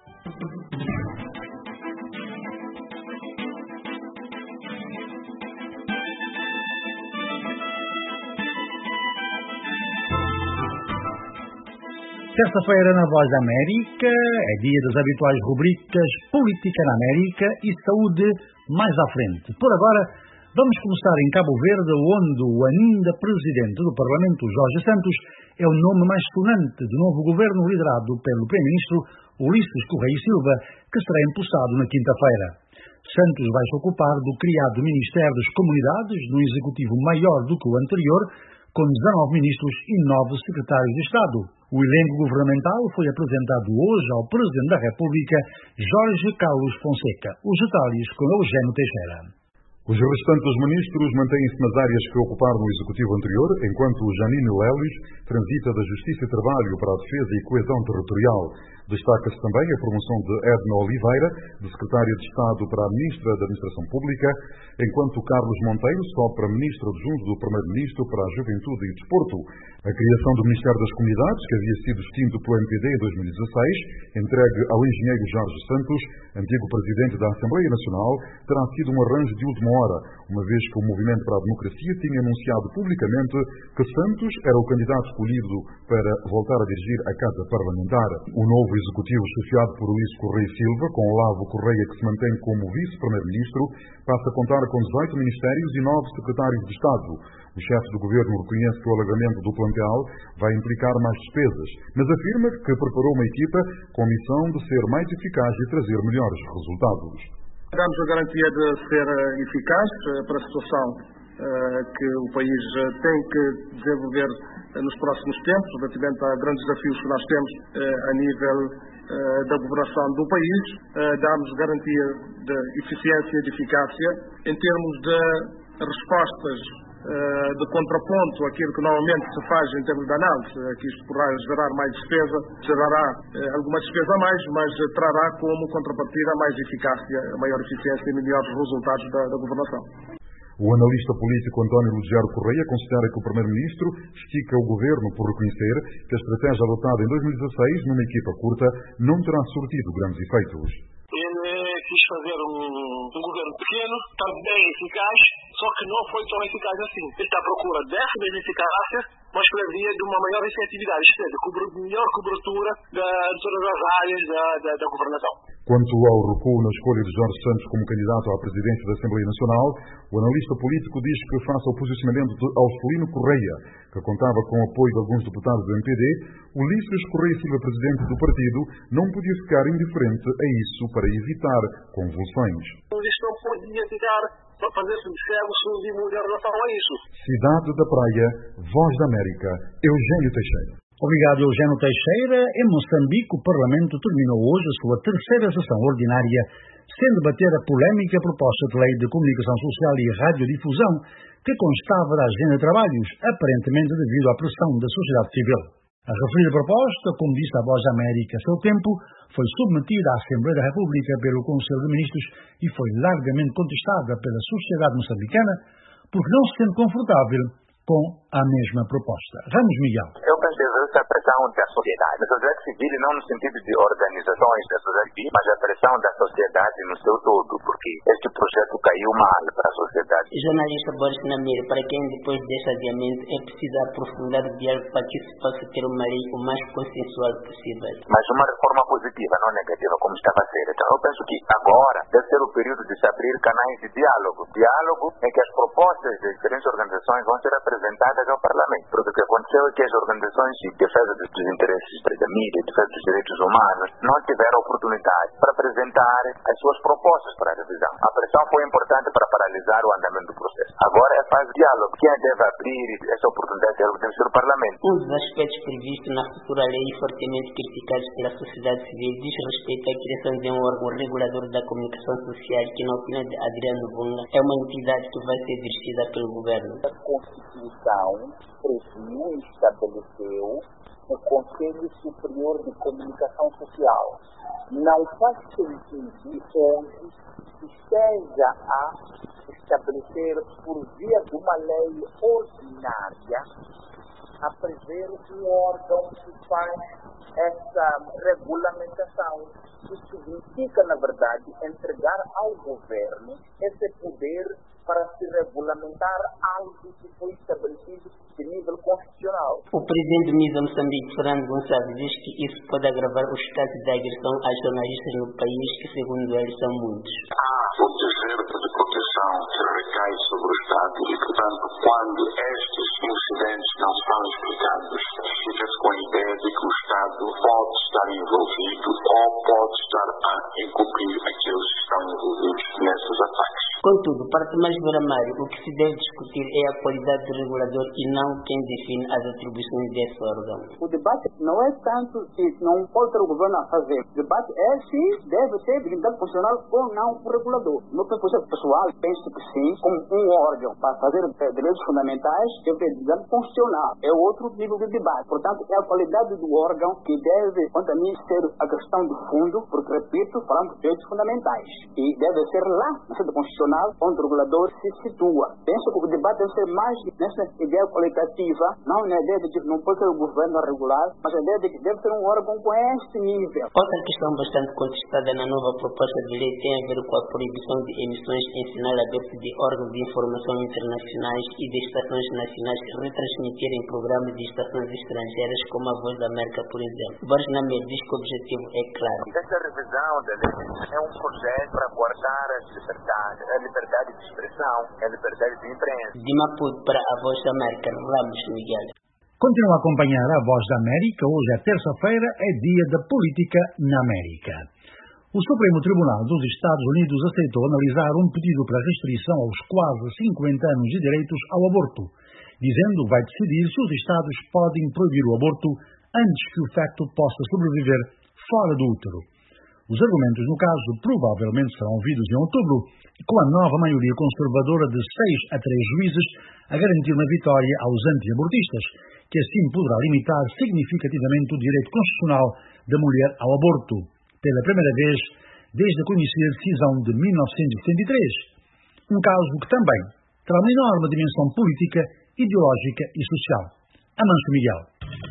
Terça-feira na Voz da América é dia das habituais rubricas Política na América e Saúde mais à frente. Por agora, vamos começar em Cabo Verde, onde o ainda presidente do Parlamento, Jorge Santos, é o nome mais sonante do novo governo liderado pelo primeiro-ministro Ulisses Correia Silva, que será empossado na quinta-feira. Santos vai se ocupar do criado Ministério das Comunidades, num executivo maior do que o anterior, com 19 ministros e 9 secretários de Estado. O elenco governamental foi apresentado hoje ao Presidente da República, Jorge Carlos Fonseca. Os detalhes com Eugênio Teixeira. Os restantes ministros mantêm-se nas áreas que ocuparam o executivo anterior, enquanto Janine Lelis transita da Justiça e Trabalho para a Defesa e Coesão Territorial. Destaca-se também a promoção de Edna Oliveira, de Secretária de Estado para a Ministra da Administração Pública, enquanto Carlos Monteiro sobe para Ministro adjunto do Primeiro-Ministro para a Juventude e Desporto. A criação do Ministério das Comunidades, que havia sido extinto pelo MPD em 2016, entregue ao engenheiro Jorge Santos, antigo Presidente da Assembleia Nacional, terá sido um arranjo de última hora, uma vez que o Movimento para a Democracia tinha anunciado publicamente que Santos era o candidato escolhido para voltar a dirigir a Casa Parlamentar. O novo executivo, chefiado por Ulisses Correia Silva, com Olavo Correia, que se mantém como vice-primeiro-ministro, passa a contar com 18 ministérios e 9 secretários de Estado. O chefe do governo reconhece que o alargamento do plantel vai implicar mais despesas, mas afirma que preparou uma equipa com a missão de ser mais eficaz e trazer melhores resultados. Damos a garantia de ser eficaz para a situação que o país tem que desenvolver nos próximos tempos, relativamente a grandes desafios que nós temos a nível da governação do país. Damos garantia de eficiência e de eficácia em termos de respostas de contraponto àquilo que normalmente se faz em termos de análise, que isto poderá gerar mais despesa, gerará alguma despesa a mais, mas trará como contrapartida mais eficácia, maior eficiência e melhores resultados da governação. O analista político António Ruggiero Correia considera que o Primeiro-Ministro estica o governo por reconhecer que a estratégia adotada em 2016, numa equipa curta, não terá surtido grandes efeitos. Ele quis fazer um governo pequeno, também eficaz, só que não foi tão eficaz assim. Ele está à procura dessa mesma eficácia, mas previa de uma maior efetividade, isto é, de melhor cobertura de todas as áreas da governação. Quanto ao recuo na escolha de Jorge Santos como candidato à presidência da Assembleia Nacional, o analista político diz que, face ao posicionamento de Auscelino Correia, que contava com o apoio de alguns deputados do MPD, Ulisses Correia Silva, presidente do partido, não podia ficar indiferente a isso para evitar convulsões. Isto não podia ficar para fazer-se de cego, surdo e mudo em relação a isso. Cidade da Praia, Voz da América, Eugênio Teixeira. Obrigado, Eugênio Teixeira. Em Moçambique, o Parlamento terminou hoje a sua terceira sessão ordinária, sem debater a polémica proposta de lei de comunicação social e radiodifusão, que constava da agenda de trabalhos, aparentemente devido à pressão da sociedade civil. A referida proposta, como disse a Voz da América a seu tempo, foi submetida à Assembleia da República pelo Conselho de Ministros e foi largamente contestada pela sociedade moçambicana porque não se sente confortável com a mesma proposta. Ramos Miguel. Eu penso que essa pressão da sociedade civil, não no sentido de organizações da sociedade civil, mas a pressão da sociedade no seu todo, porque este projeto caiu mal para a sociedade. Jornalista Boris Namir, para quem depois deste adiamento é preciso aprofundar o diálogo para que se possa ter uma lei o mais consensual possível. Mas uma reforma positiva, não negativa, como estava a ser. Então eu penso que agora deve ser o período de se abrir canais de diálogo. Diálogo é que as propostas das diferentes organizações vão ser apresentadas ao Parlamento. Porque o que aconteceu é que as organizações de defesa dos interesses da mídia, defesa dos direitos humanos, não tiveram oportunidade para apresentar as suas propostas para a revisão. A pressão foi importante para paralisar o andamento do processo. Agora é fase de diálogo. Quem deve abrir essa oportunidade de diálogo deve ser o Parlamento. Um dos aspectos previstos na futura lei e fortemente criticados pela sociedade civil diz respeito à criação de um órgão regulador da comunicação social que, na opinião de Adriano Bunga, é uma entidade que vai ser dirigida pelo governo. A Constituição previu e estabeleceu o Conselho Superior de Comunicação Social. Não faz sentido hoje que esteja a estabelecer, por via de uma lei ordinária, a prever um órgão que faz essa regulamentação. Isso significa, na verdade, entregar ao governo esse poder para se regulamentar algo que foi estabelecido de nível constitucional. O presidente do MISA Moçambique, Fernando Gonçalves, diz que isso pode agravar os casos de agressão a jornalistas no país, que segundo ele são muitos. Há o dever de proteção que recai sobre o Estado e, portanto, quando estes incidentes não são explicados, fica-se com a ideia de que o Estado pode estar envolvido ou pode estar a encobrir aqueles que estão envolvidos nesses ataques. Contudo, para Tomás Baramário, o que se deve discutir é a qualidade do regulador e não quem define as atribuições desse órgão. O debate não é tanto se não pode ter o governo a fazer. O debate é se deve ter dignidade funcional ou não o regulador. No meu projeto pessoal, penso que sim, como um órgão para fazer direitos fundamentais, deve ter dignidade funcional. É outro nível de debate. Portanto, é a qualidade do órgão que deve, quanto a mim, ser a questão do fundo, porque, repito, falamos de direitos fundamentais. E deve ser lá, na sede constitucional, onde o regulador se situa. Penso que o debate deve ser mais nessa ideia qualitativa, não na ideia de que não pode ser o governo a regular, mas a ideia de que deve ser um órgão com este nível. Outra questão bastante contestada na nova proposta de lei tem a ver com a proibição de emissões em sinal aberto de órgãos de informação internacionais e de estações nacionais que retransmitirem programas de estações estrangeiras como a Voz da América, por exemplo. Boris Namir diz que o objetivo é claro. Esta revisão da lei é um projeto para guardar as liberdades. A liberdade de expressão, a liberdade de imprensa. De Maputo para a Voz da América, Ramos Miguel. Continua a acompanhar a Voz da América. Hoje é terça-feira, é dia da política na América. O Supremo Tribunal dos Estados Unidos aceitou analisar um pedido para restrição aos quase 50 anos de direitos ao aborto, dizendo que vai decidir se os Estados podem proibir o aborto antes que o feto possa sobreviver fora do útero. Os argumentos, no caso, provavelmente serão ouvidos em outubro, com a nova maioria conservadora de 6 a 3 juízes a garantir uma vitória aos anti-abortistas, que assim poderá limitar significativamente o direito constitucional da mulher ao aborto, pela primeira vez desde a conhecida decisão de 1973. Um caso que também terá uma enorme dimensão política, ideológica e social. Amanso Miguel.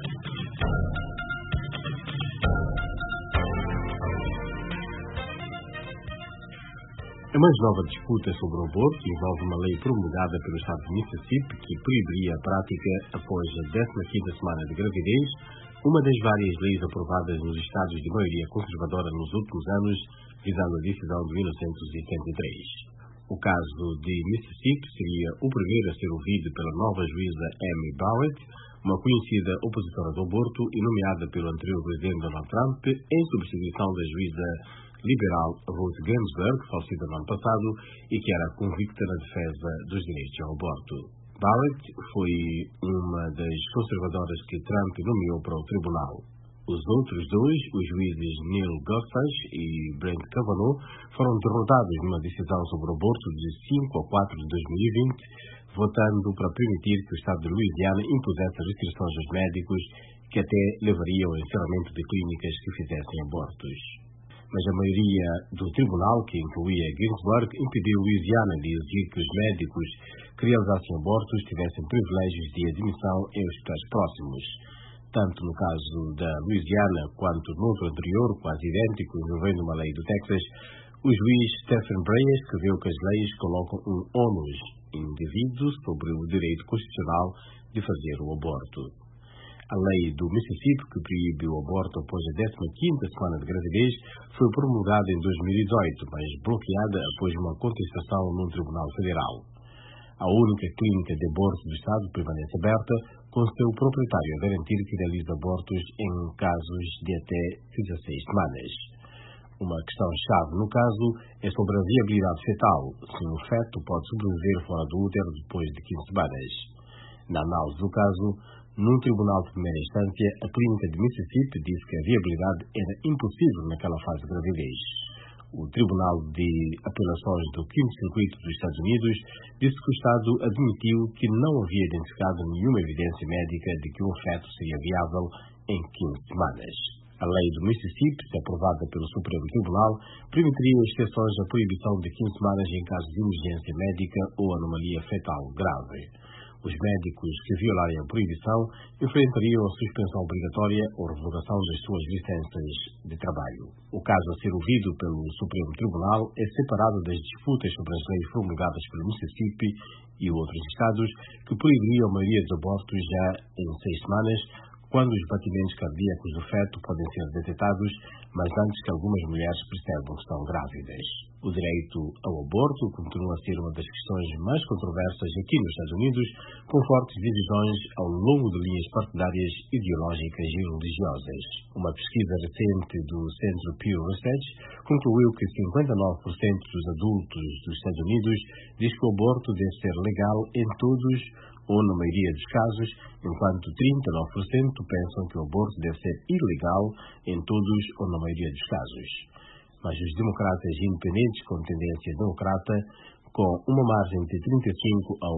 A mais nova disputa sobre o aborto envolve uma lei promulgada pelo estado de Mississippi que proibiria a prática após a 15ª semana de gravidez, uma das várias leis aprovadas nos estados de maioria conservadora nos últimos anos, visando a decisão de 1973. O caso de Mississippi seria o primeiro a ser ouvido pela nova juíza Amy Barrett, uma conhecida opositora do aborto e nomeada pelo anterior presidente Donald Trump em substituição da juíza liberal Ruth Ginsburg, falecida no ano passado, e que era convicta na defesa dos direitos ao aborto. Barrett foi uma das conservadoras que Trump nomeou para o tribunal. Os outros dois, os juízes Neil Gorsuch e Brett Kavanaugh, foram derrotados numa decisão sobre o aborto de 5 a 4 de 2020, votando para permitir que o Estado de Louisiana impusesse restrições aos médicos que até levariam ao encerramento de clínicas que fizessem abortos. Mas a maioria do tribunal, que incluía Ginsburg, impediu Louisiana de exigir que os médicos que realizassem abortos tivessem privilégios de admissão em hospitais próximos. Tanto no caso da Louisiana quanto no outro anterior, quase idêntico, envolvendo uma lei do Texas, o juiz Stephen Breyer escreveu que as leis colocam um ônus indevido sobre o direito constitucional de fazer o aborto. A lei do Mississippi, que proíbe o aborto após a 15ª semana de gravidez, foi promulgada em 2018, mas bloqueada após uma contestação num tribunal federal. A única clínica de aborto do Estado permanece aberta, com seu proprietário a garantir que realiza abortos em casos de até 16 semanas. Uma questão-chave no caso é sobre a viabilidade fetal, se um feto pode sobreviver fora do útero depois de 15 semanas. Na análise do caso, num tribunal de primeira instância, a clínica de Mississippi disse que a viabilidade era impossível naquela fase de gravidez. O Tribunal de Apelações do 5º Circuito dos Estados Unidos disse que o Estado admitiu que não havia identificado nenhuma evidência médica de que um feto seria viável em 15 semanas. A lei do Mississippi, se aprovada pelo Supremo Tribunal, permitiria exceções à proibição de 15 semanas em casos de emergência médica ou anomalia fetal grave. Os médicos que violarem a proibição enfrentariam a suspensão obrigatória ou revogação das suas licenças de trabalho. O caso a ser ouvido pelo Supremo Tribunal é separado das disputas sobre as leis promulgadas pelo Mississippi e outros estados que proibiriam a maioria dos abortos já em 6 semanas, quando os batimentos cardíacos do feto podem ser detectados, mas antes que algumas mulheres percebam que estão grávidas. O direito ao aborto continua a ser uma das questões mais controversas aqui nos Estados Unidos, com fortes divisões ao longo de linhas partidárias, ideológicas e religiosas. Uma pesquisa recente do Centro Pew Research concluiu que 59% dos adultos dos Estados Unidos diz que o aborto deve ser legal em todos ou na maioria dos casos, enquanto 39% pensam que o aborto deve ser ilegal em todos ou na maioria dos casos. Mas os democratas e independentes com tendência democrata, com uma margem de 35% a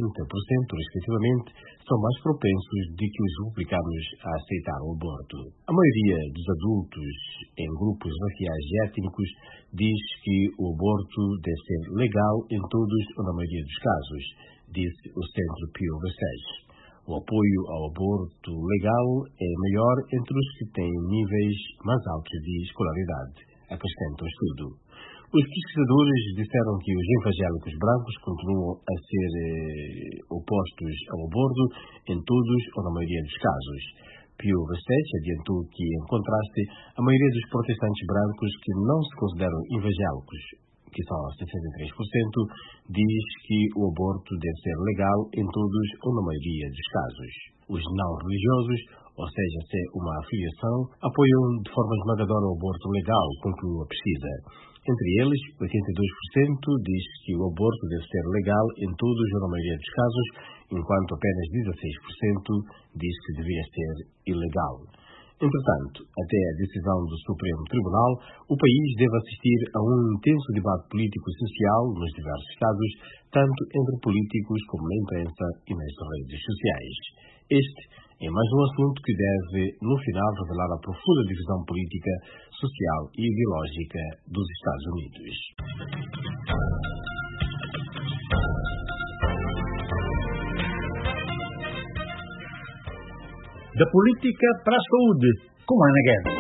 80%, respectivamente, são mais propensos do que os republicanos a aceitar o aborto. A maioria dos adultos em grupos raciais e étnicos diz que o aborto deve ser legal em todos ou na maioria dos casos, disse o Centro Pew Research. O apoio ao aborto legal é maior entre os que têm níveis mais altos de escolaridade, acrescenta o estudo. Os pesquisadores disseram que os evangélicos brancos continuam a ser opostos ao aborto em todos ou na maioria dos casos. Pew Research adiantou que, em contraste, a maioria dos protestantes brancos que não se consideram evangélicos, que são 63%, diz que o aborto deve ser legal em todos ou na maioria dos casos. Os não religiosos, ou seja, se é uma afiliação, apoiam de forma esmagadora o aborto legal, concluiu a pesquisa. Entre eles, 82% diz que o aborto deve ser legal em todos ou na maioria dos casos, enquanto apenas 16% diz que deveria ser ilegal. Entretanto, até a decisão do Supremo Tribunal, o país deve assistir a um intenso debate político e social nos diversos estados, tanto entre políticos como na imprensa e nas redes sociais. Este é mais um assunto que deve, no final, revelar a profunda divisão política, social e ideológica dos Estados Unidos. Da política para a saúde, com Ana Guedes.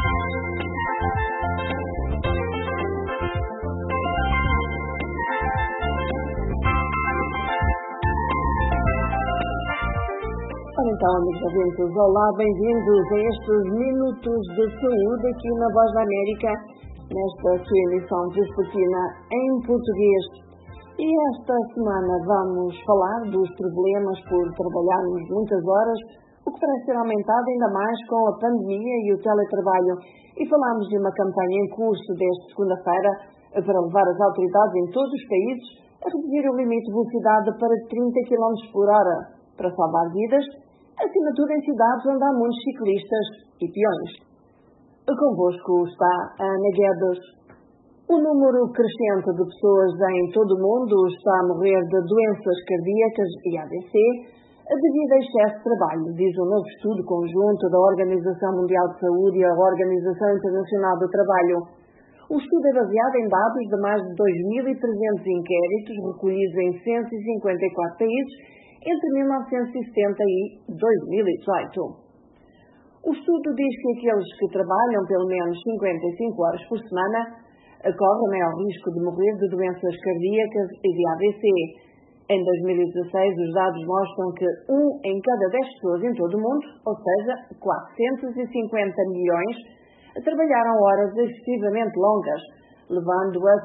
Então, amigos ouvintes, olá, bem-vindos a estes Minutos de Saúde aqui na Voz da América, nesta sua emissão vespertina em português. E esta semana vamos falar dos problemas por trabalharmos muitas horas, o que parece ser aumentado ainda mais com a pandemia e o teletrabalho. E falamos de uma campanha em curso desde segunda-feira para levar as autoridades em todos os países a reduzir o limite de velocidade para 30 km por hora, para salvar vidas, acima de tudo em cidades onde há muitos ciclistas e peões. Convosco está a Ana Guedes. O número crescente de pessoas em todo o mundo está a morrer de doenças cardíacas e AVC devido a excesso de trabalho, diz um novo estudo conjunto da Organização Mundial de Saúde e a Organização Internacional do Trabalho. O estudo é baseado em dados de mais de 2.300 inquéritos recolhidos em 154 países entre 1970 e 2018. O estudo diz que aqueles que trabalham pelo menos 55 horas por semana correm maior risco de morrer de doenças cardíacas e de AVC. Em 2016, os dados mostram que 1 em cada 10 pessoas em todo o mundo, ou seja, 450 milhões, trabalharam horas excessivamente longas, levando a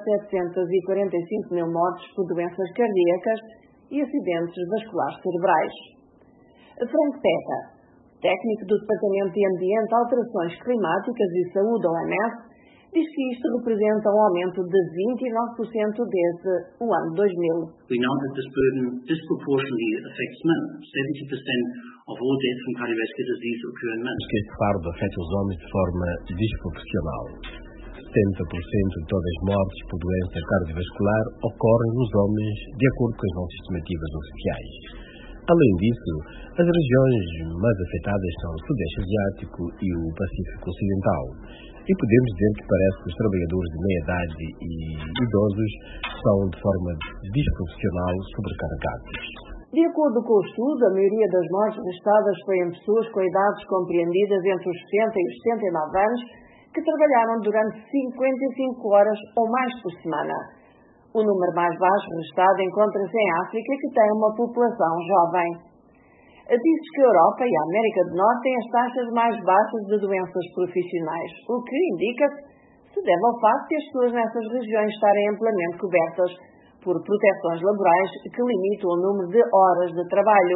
745 mil mortes por doenças cardíacas e acidentes vasculares cerebrais. Frank Peta, técnico do Departamento de Ambiente, Alterações Climáticas e Saúde da OMS, diz que isto representa um aumento de 29% desde o ano 2000. We know that this burden disproportionately affects men. 70% of all deaths from cardiovascular disease occur in men. Que este fardo afeta os homens de forma desproporcional. 70% de todas as mortes por doença cardiovascular ocorrem nos homens, de acordo com as novas estimativas oficiais. Além disso, as regiões mais afetadas são o Sudeste Asiático e o Pacífico Ocidental. E podemos dizer que parece que os trabalhadores de meia-idade e idosos são, de forma desproporcional, sobrecarregados. De acordo com o estudo, a maioria das mortes registradas foi em pessoas com idades compreendidas entre os 60 e os 79 anos que trabalharam durante 55 horas ou mais por semana. O número mais baixo registrado encontra-se em África, que tem uma população jovem. Diz que a Europa e a América do Norte têm as taxas mais baixas de doenças profissionais, o que indica que se deve ao facto de as pessoas nessas regiões estarem amplamente cobertas por proteções laborais que limitam o número de horas de trabalho.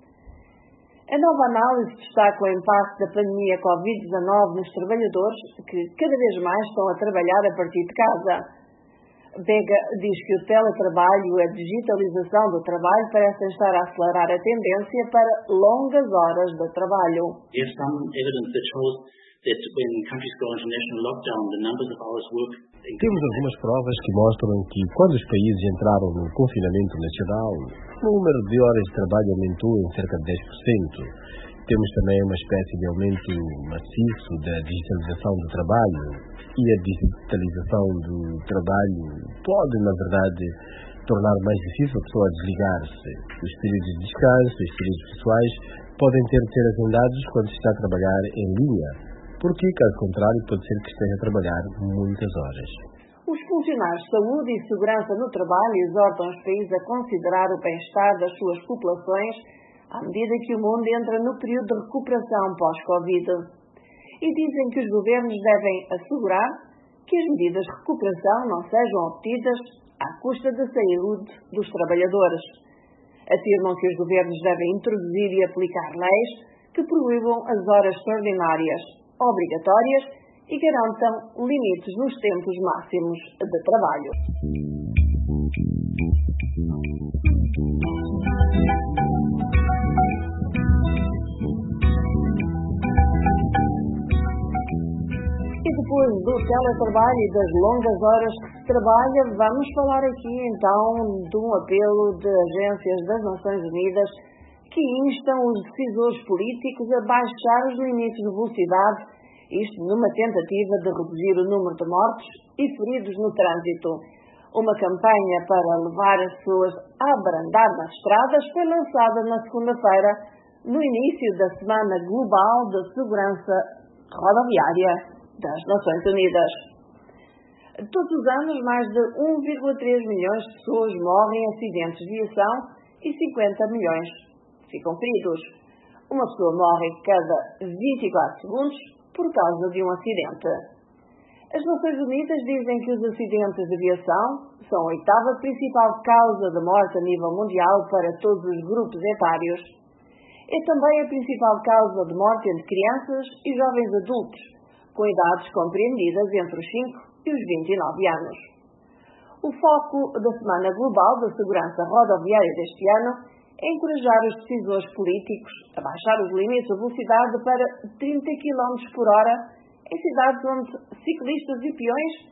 A nova análise destaca o impacto da pandemia Covid-19 nos trabalhadores, que cada vez mais estão a trabalhar a partir de casa. Vega diz que o teletrabalho e a digitalização do trabalho parecem estar a acelerar a tendência para longas horas de trabalho. There's some evidence that shows that when countries go into national lockdown, the numbers of hours worked. Temos algumas provas que mostram que quando os países entraram no confinamento nacional, o número de horas de trabalho aumentou em cerca de 10%. Temos também uma espécie de aumento maciço da digitalização do trabalho, e a digitalização do trabalho pode, na verdade, tornar mais difícil a pessoa desligar-se. Os períodos de descanso, os períodos pessoais podem ter de ser agendados quando se está a trabalhar em linha, porque, caso contrário, pode ser que esteja a trabalhar muitas horas. Os funcionários de saúde e segurança no trabalho exortam os países a considerar o bem-estar das suas populações à medida que o mundo entra no período de recuperação pós-Covid. E dizem que os governos devem assegurar que as medidas de recuperação não sejam obtidas à custa da saúde dos trabalhadores. Afirmam que os governos devem introduzir e aplicar leis que proíbam as horas extraordinárias, obrigatórias, e garantam limites nos tempos máximos de trabalho. Depois do teletrabalho e das longas horas que se trabalha, vamos falar aqui então de um apelo de agências das Nações Unidas que instam os decisores políticos a baixar os limites de velocidade, isto numa tentativa de reduzir o número de mortos e feridos no trânsito. Uma campanha para levar as pessoas a abrandar nas estradas foi lançada na segunda-feira, no início da Semana Global de Segurança Rodoviária das Nações Unidas. Todos os anos, mais de 1,3 milhões de pessoas morrem em acidentes de viação e 50 milhões ficam feridos. Uma pessoa morre cada 24 segundos por causa de um acidente. As Nações Unidas dizem que os acidentes de aviação são a 8ª principal causa de morte a nível mundial para todos os grupos etários. É também a principal causa de morte entre crianças e jovens adultos, com idades compreendidas entre os 5 e os 29 anos. O foco da Semana Global da Segurança Rodoviária deste ano é encorajar os decisores políticos a baixar os limites de velocidade para 30 km por hora em cidades onde ciclistas e peões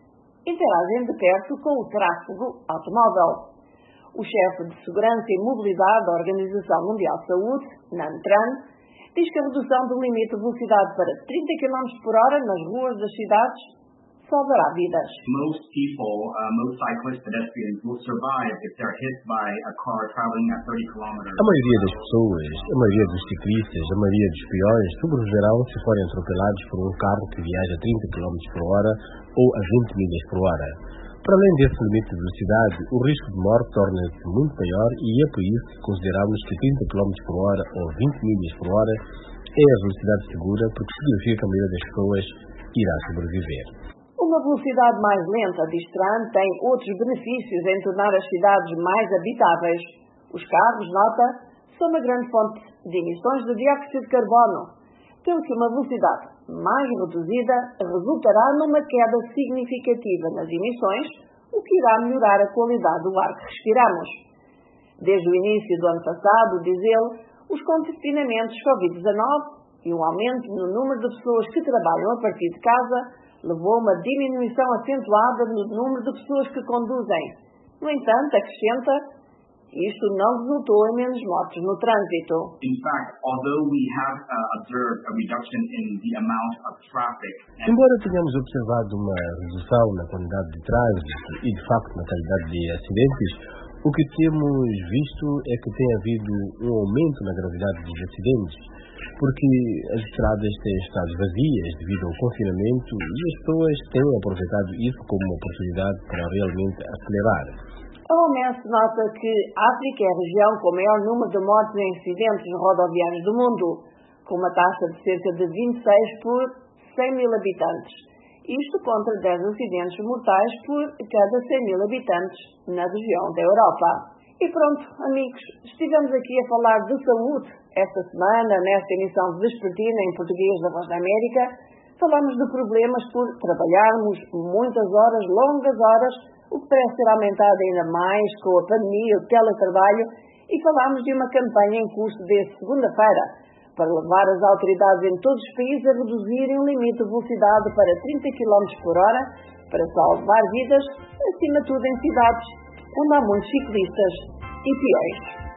interagem de perto com o tráfego automóvel. O chefe de Segurança e Mobilidade da Organização Mundial de Saúde, Nantran, diz que a redução do limite de velocidade para 30 km por hora nas ruas das cidades salvará vidas. Most people, most cyclists, pedestrians will survive if they're hit by a car traveling at 30 kilometers. A maioria das pessoas, a maioria dos ciclistas, a maioria dos peões sobreviverão se forem atropelados por um carro que viaja a 30 km por hora ou a 20 milhas por hora. Para além desse limite de velocidade, o risco de morte torna-se muito maior e é por isso que consideramos que 30 km por hora ou 20 milhas por hora é a velocidade segura, porque significa que a maioria das pessoas irá sobreviver. Uma velocidade mais lenta, diz Tran, tem outros benefícios em tornar as cidades mais habitáveis. Os carros, nota, são uma grande fonte de emissões de dióxido de carbono, pelo que uma velocidade mais reduzida resultará numa queda significativa nas emissões, o que irá melhorar a qualidade do ar que respiramos. Desde o início do ano passado, diz ele, os confinamentos Covid-19 e um aumento no número de pessoas que trabalham a partir de casa levou a uma diminuição acentuada no número de pessoas que conduzem. No entanto, acrescenta, isto não resultou em menos mortes no trânsito. In fact, although we have observed a reduction in the amount of traffic, embora tenhamos observado uma redução na quantidade de trânsito e, de facto, na quantidade de acidentes, o que temos visto é que tem havido um aumento na gravidade dos acidentes, porque as estradas têm estado vazias devido ao confinamento e as pessoas têm aproveitado isso como uma oportunidade para realmente acelerar. A OMS nota que a África é a região com o maior número de mortes em acidentes rodoviários do mundo, com uma taxa de cerca de 26 por 100 mil habitantes. Isto contra 10 acidentes mortais por cada 100 mil habitantes na região da Europa. E pronto, amigos, estivemos aqui a falar de saúde esta semana, nesta emissão vespertina em português da Voz da América. Falamos de problemas por trabalharmos muitas horas, longas horas, o que parece ter aumentado ainda mais com a pandemia, o teletrabalho, e falámos de uma campanha em curso desde segunda-feira para levar as autoridades em todos os países a reduzirem o limite de velocidade para 30 km por hora para salvar vidas, acima de tudo em cidades onde há muitos ciclistas e peões.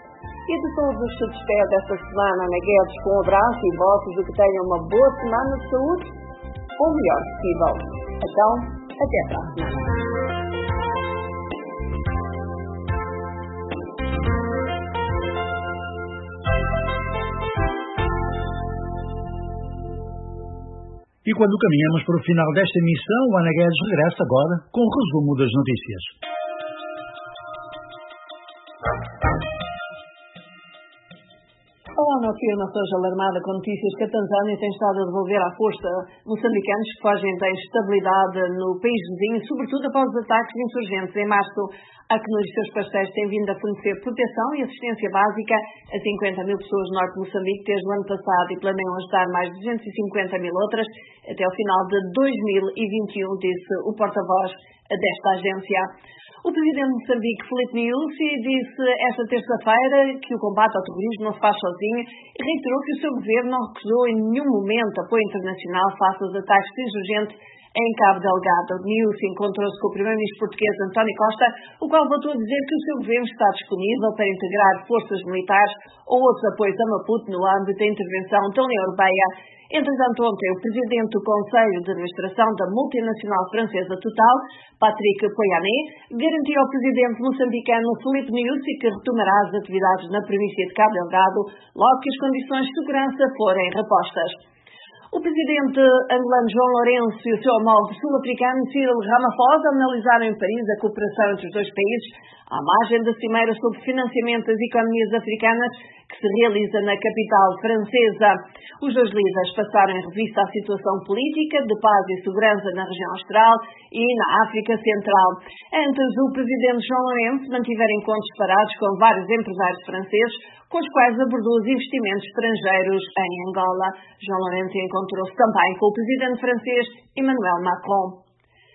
E de todos os que se despede esta semana, Ana Guedes, com um abraço e votos de que tenham uma boa semana de saúde, ou melhor possível. Então, até para a semana. E quando caminhamos para o final desta emissão, o Ana Guedes regressa agora com o resumo das notícias. A ONU afirma que hoje alarmada com notícias que a Tanzânia tem estado a devolver à força moçambicanos que fogem da instabilidade no país vizinho, sobretudo após os ataques insurgentes em março. A ACNUR e seus parceiros têm vindo a fornecer proteção e assistência básica a 50 mil pessoas no norte de Moçambique desde o ano passado e planeiam ajudar mais de 250 mil outras até o final de 2021, disse o porta-voz desta agência. O presidente de Moçambique, Filipe Nyusi, disse esta terça-feira que o combate ao terrorismo não se faz sozinho e reiterou que o seu governo não recusou em nenhum momento apoio internacional face aos ataques insurgentes em Cabo Delgado. Nyusi encontrou-se com o primeiro-ministro português António Costa, o qual voltou a dizer que o seu governo está disponível para integrar forças militares ou outros apoios a Maputo no âmbito da intervenção da União Europeia. Entretanto, ontem, o presidente do Conselho de Administração da multinacional francesa Total, Patrick Pouyanné, garantiu ao presidente moçambicano Filipe Nyusi que retomará as atividades na província de Cabo Delgado logo que as condições de segurança forem repostas. O presidente angolano João Lourenço e o seu homólogo sul-africano Cyril Ramaphosa analisaram em Paris a cooperação entre os dois países à margem da cimeira sobre financiamento das economias africanas que se realiza na capital francesa. Os dois líderes passaram em revista a situação política, de paz e segurança na região austral e na África Central. Antes, o presidente João Lourenço mantiveram encontros separados com vários empresários franceses, com os quais abordou os investimentos estrangeiros em Angola. João Lourenço encontrou-se também com o presidente francês Emmanuel Macron.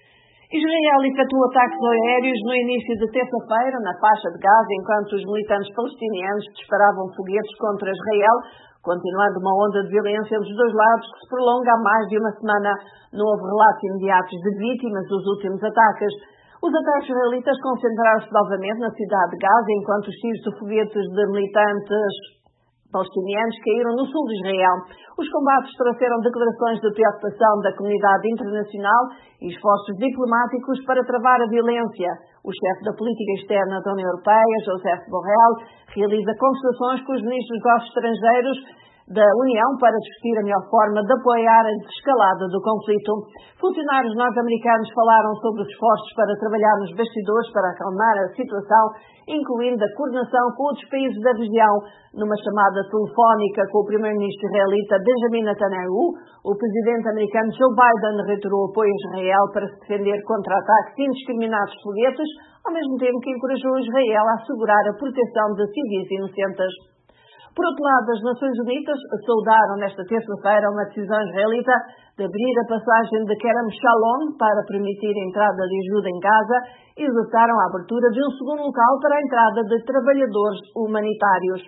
Israel efetuou ataques aéreos no início de terça-feira na faixa de Gaza, enquanto os militantes palestinianos disparavam foguetes contra Israel, continuando uma onda de violência entre os dois lados que se prolonga há mais de uma semana. Não houve relatos imediatos de vítimas dos últimos ataques. Os ataques israelitas concentraram-se novamente na cidade de Gaza, enquanto os tiros de foguetes de militantes palestinianos caíram no sul de Israel. Os combates trouxeram declarações de preocupação da comunidade internacional e esforços diplomáticos para travar a violência. O chefe da política externa da União Europeia, Josep Borrell, realiza conversações com os ministros dos negócios estrangeiros da União para discutir a melhor forma de apoiar a desescalada do conflito. Funcionários norte-americanos falaram sobre os esforços para trabalhar nos bastidores para acalmar a situação, incluindo a coordenação com outros países da região. Numa chamada telefónica com o primeiro-ministro israelita Benjamin Netanyahu, o presidente americano Joe Biden reiterou apoio a Israel para se defender contra ataques indiscriminados de foguetes, ao mesmo tempo que encorajou Israel a assegurar a proteção de civis inocentes. Por outro lado, as Nações Unidas saudaram nesta terça-feira uma decisão israelita de abrir a passagem de Kerem Shalom para permitir a entrada de ajuda em Gaza e exortaram a abertura de um segundo local para a entrada de trabalhadores humanitários.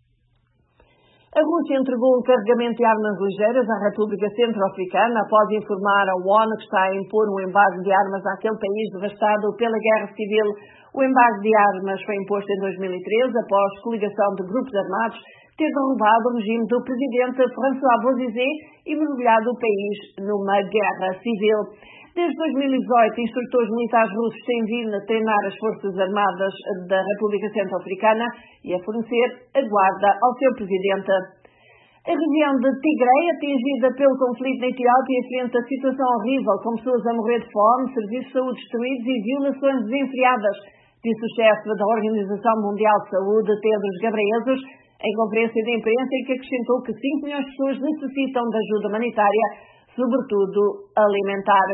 A Rússia entregou um carregamento de armas ligeiras à República Centro-Africana após informar a ONU que está a impor um embargo de armas àquele país devastado pela guerra civil. O embargo de armas foi imposto em 2013 após coligação de grupos armados ter derrubado o regime do presidente François Bozizé e mergulhado o país numa guerra civil. Desde 2018, instrutores militares russos têm vindo a treinar as Forças Armadas da República Centro-Africana e a fornecer a guarda ao seu presidente. A região de Tigray, atingida pelo conflito na Etiópia, enfrenta a situação horrível, com pessoas a morrer de fome, serviços de saúde destruídos e violações desenfreadas, disse o chefe da Organização Mundial de Saúde, Tedros Ghebreyesus, em conferência de imprensa, em que acrescentou que 5 milhões de pessoas necessitam de ajuda humanitária, sobretudo alimentar.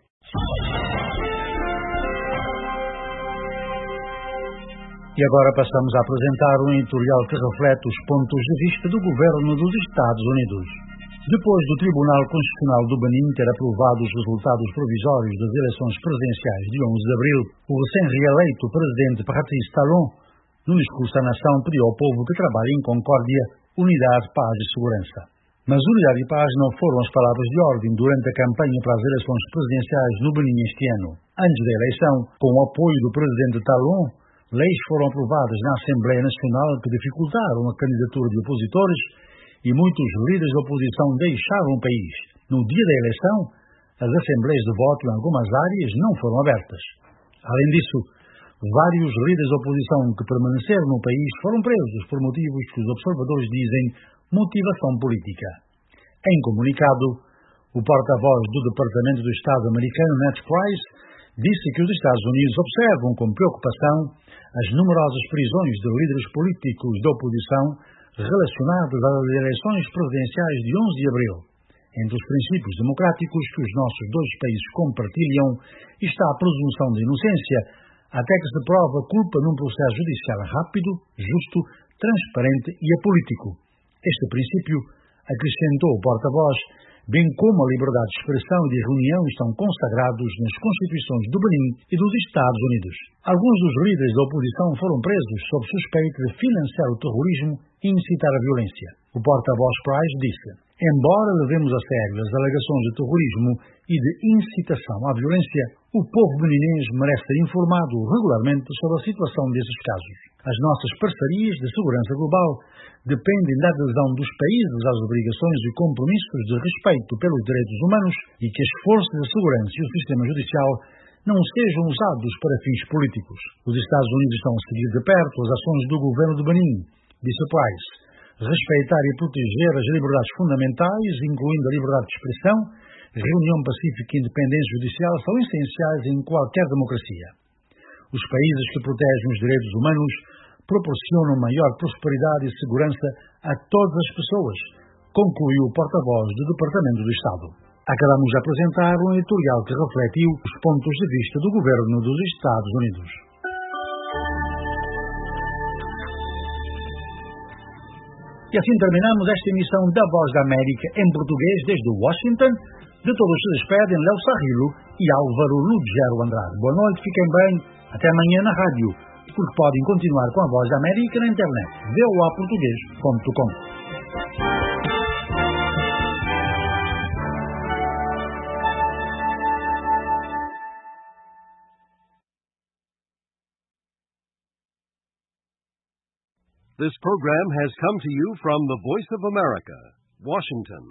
E agora passamos a apresentar um editorial que reflete os pontos de vista do governo dos Estados Unidos. Depois do Tribunal Constitucional do Benin ter aprovado os resultados provisórios das eleições presidenciais de 11 de abril, o recém-reeleito presidente Patrice Talon, no discurso à nação, pediu ao povo que trabalhe em concórdia, unidade, paz e segurança. Mas unidade e paz não foram as palavras de ordem durante a campanha para as eleições presidenciais no Benin este ano. Antes da eleição, com o apoio do presidente Talon, leis foram aprovadas na Assembleia Nacional que dificultaram a candidatura de opositores e muitos líderes da oposição deixaram o país. No dia da eleição, as assembleias de voto em algumas áreas não foram abertas. Além disso, vários líderes da oposição que permaneceram no país foram presos por motivos que os observadores dizem motivação política. Em comunicado, o porta-voz do Departamento do Estado americano, Ned Price, disse que os Estados Unidos observam com preocupação as numerosas prisões de líderes políticos da oposição relacionados às eleições presidenciais de 11 de abril. Entre os princípios democráticos que os nossos dois países compartilham está a presunção de inocência, até que se prova culpa num processo judicial rápido, justo, transparente e apolítico. Este princípio, acrescentou o porta-voz, bem como a liberdade de expressão e de reunião estão consagrados nas Constituições do Benin e dos Estados Unidos. Alguns dos líderes da oposição foram presos sob suspeita de financiar o terrorismo e incitar a violência. O porta-voz Price disse: embora levemos a sério as alegações de terrorismo e de incitação à violência, o povo beninense merece ser informado regularmente sobre a situação desses casos. As nossas parcerias de segurança global dependem da adesão dos países às obrigações e compromissos de respeito pelos direitos humanos e que as forças de segurança e o sistema judicial não sejam usados para fins políticos. Os Estados Unidos estão a seguir de perto as ações do governo de Benin, disse Price. Respeitar e proteger as liberdades fundamentais, incluindo a liberdade de expressão, reunião pacífica e independência judicial, são essenciais em qualquer democracia. Os países que protegem os direitos humanos proporcionam maior prosperidade e segurança a todas as pessoas, concluiu o porta-voz do Departamento do Estado. Acabamos de apresentar um editorial que refletiu os pontos de vista do governo dos Estados Unidos. E assim terminamos esta emissão da Voz da América em português desde Washington. De todos se despedem Léo Sarrilo e Álvaro Lugero Andrade. Boa noite, fiquem bem. Até amanhã na rádio, porque podem continuar com a Voz da América na internet. voaportugues.com. This program has come to you from the Voice of America, Washington.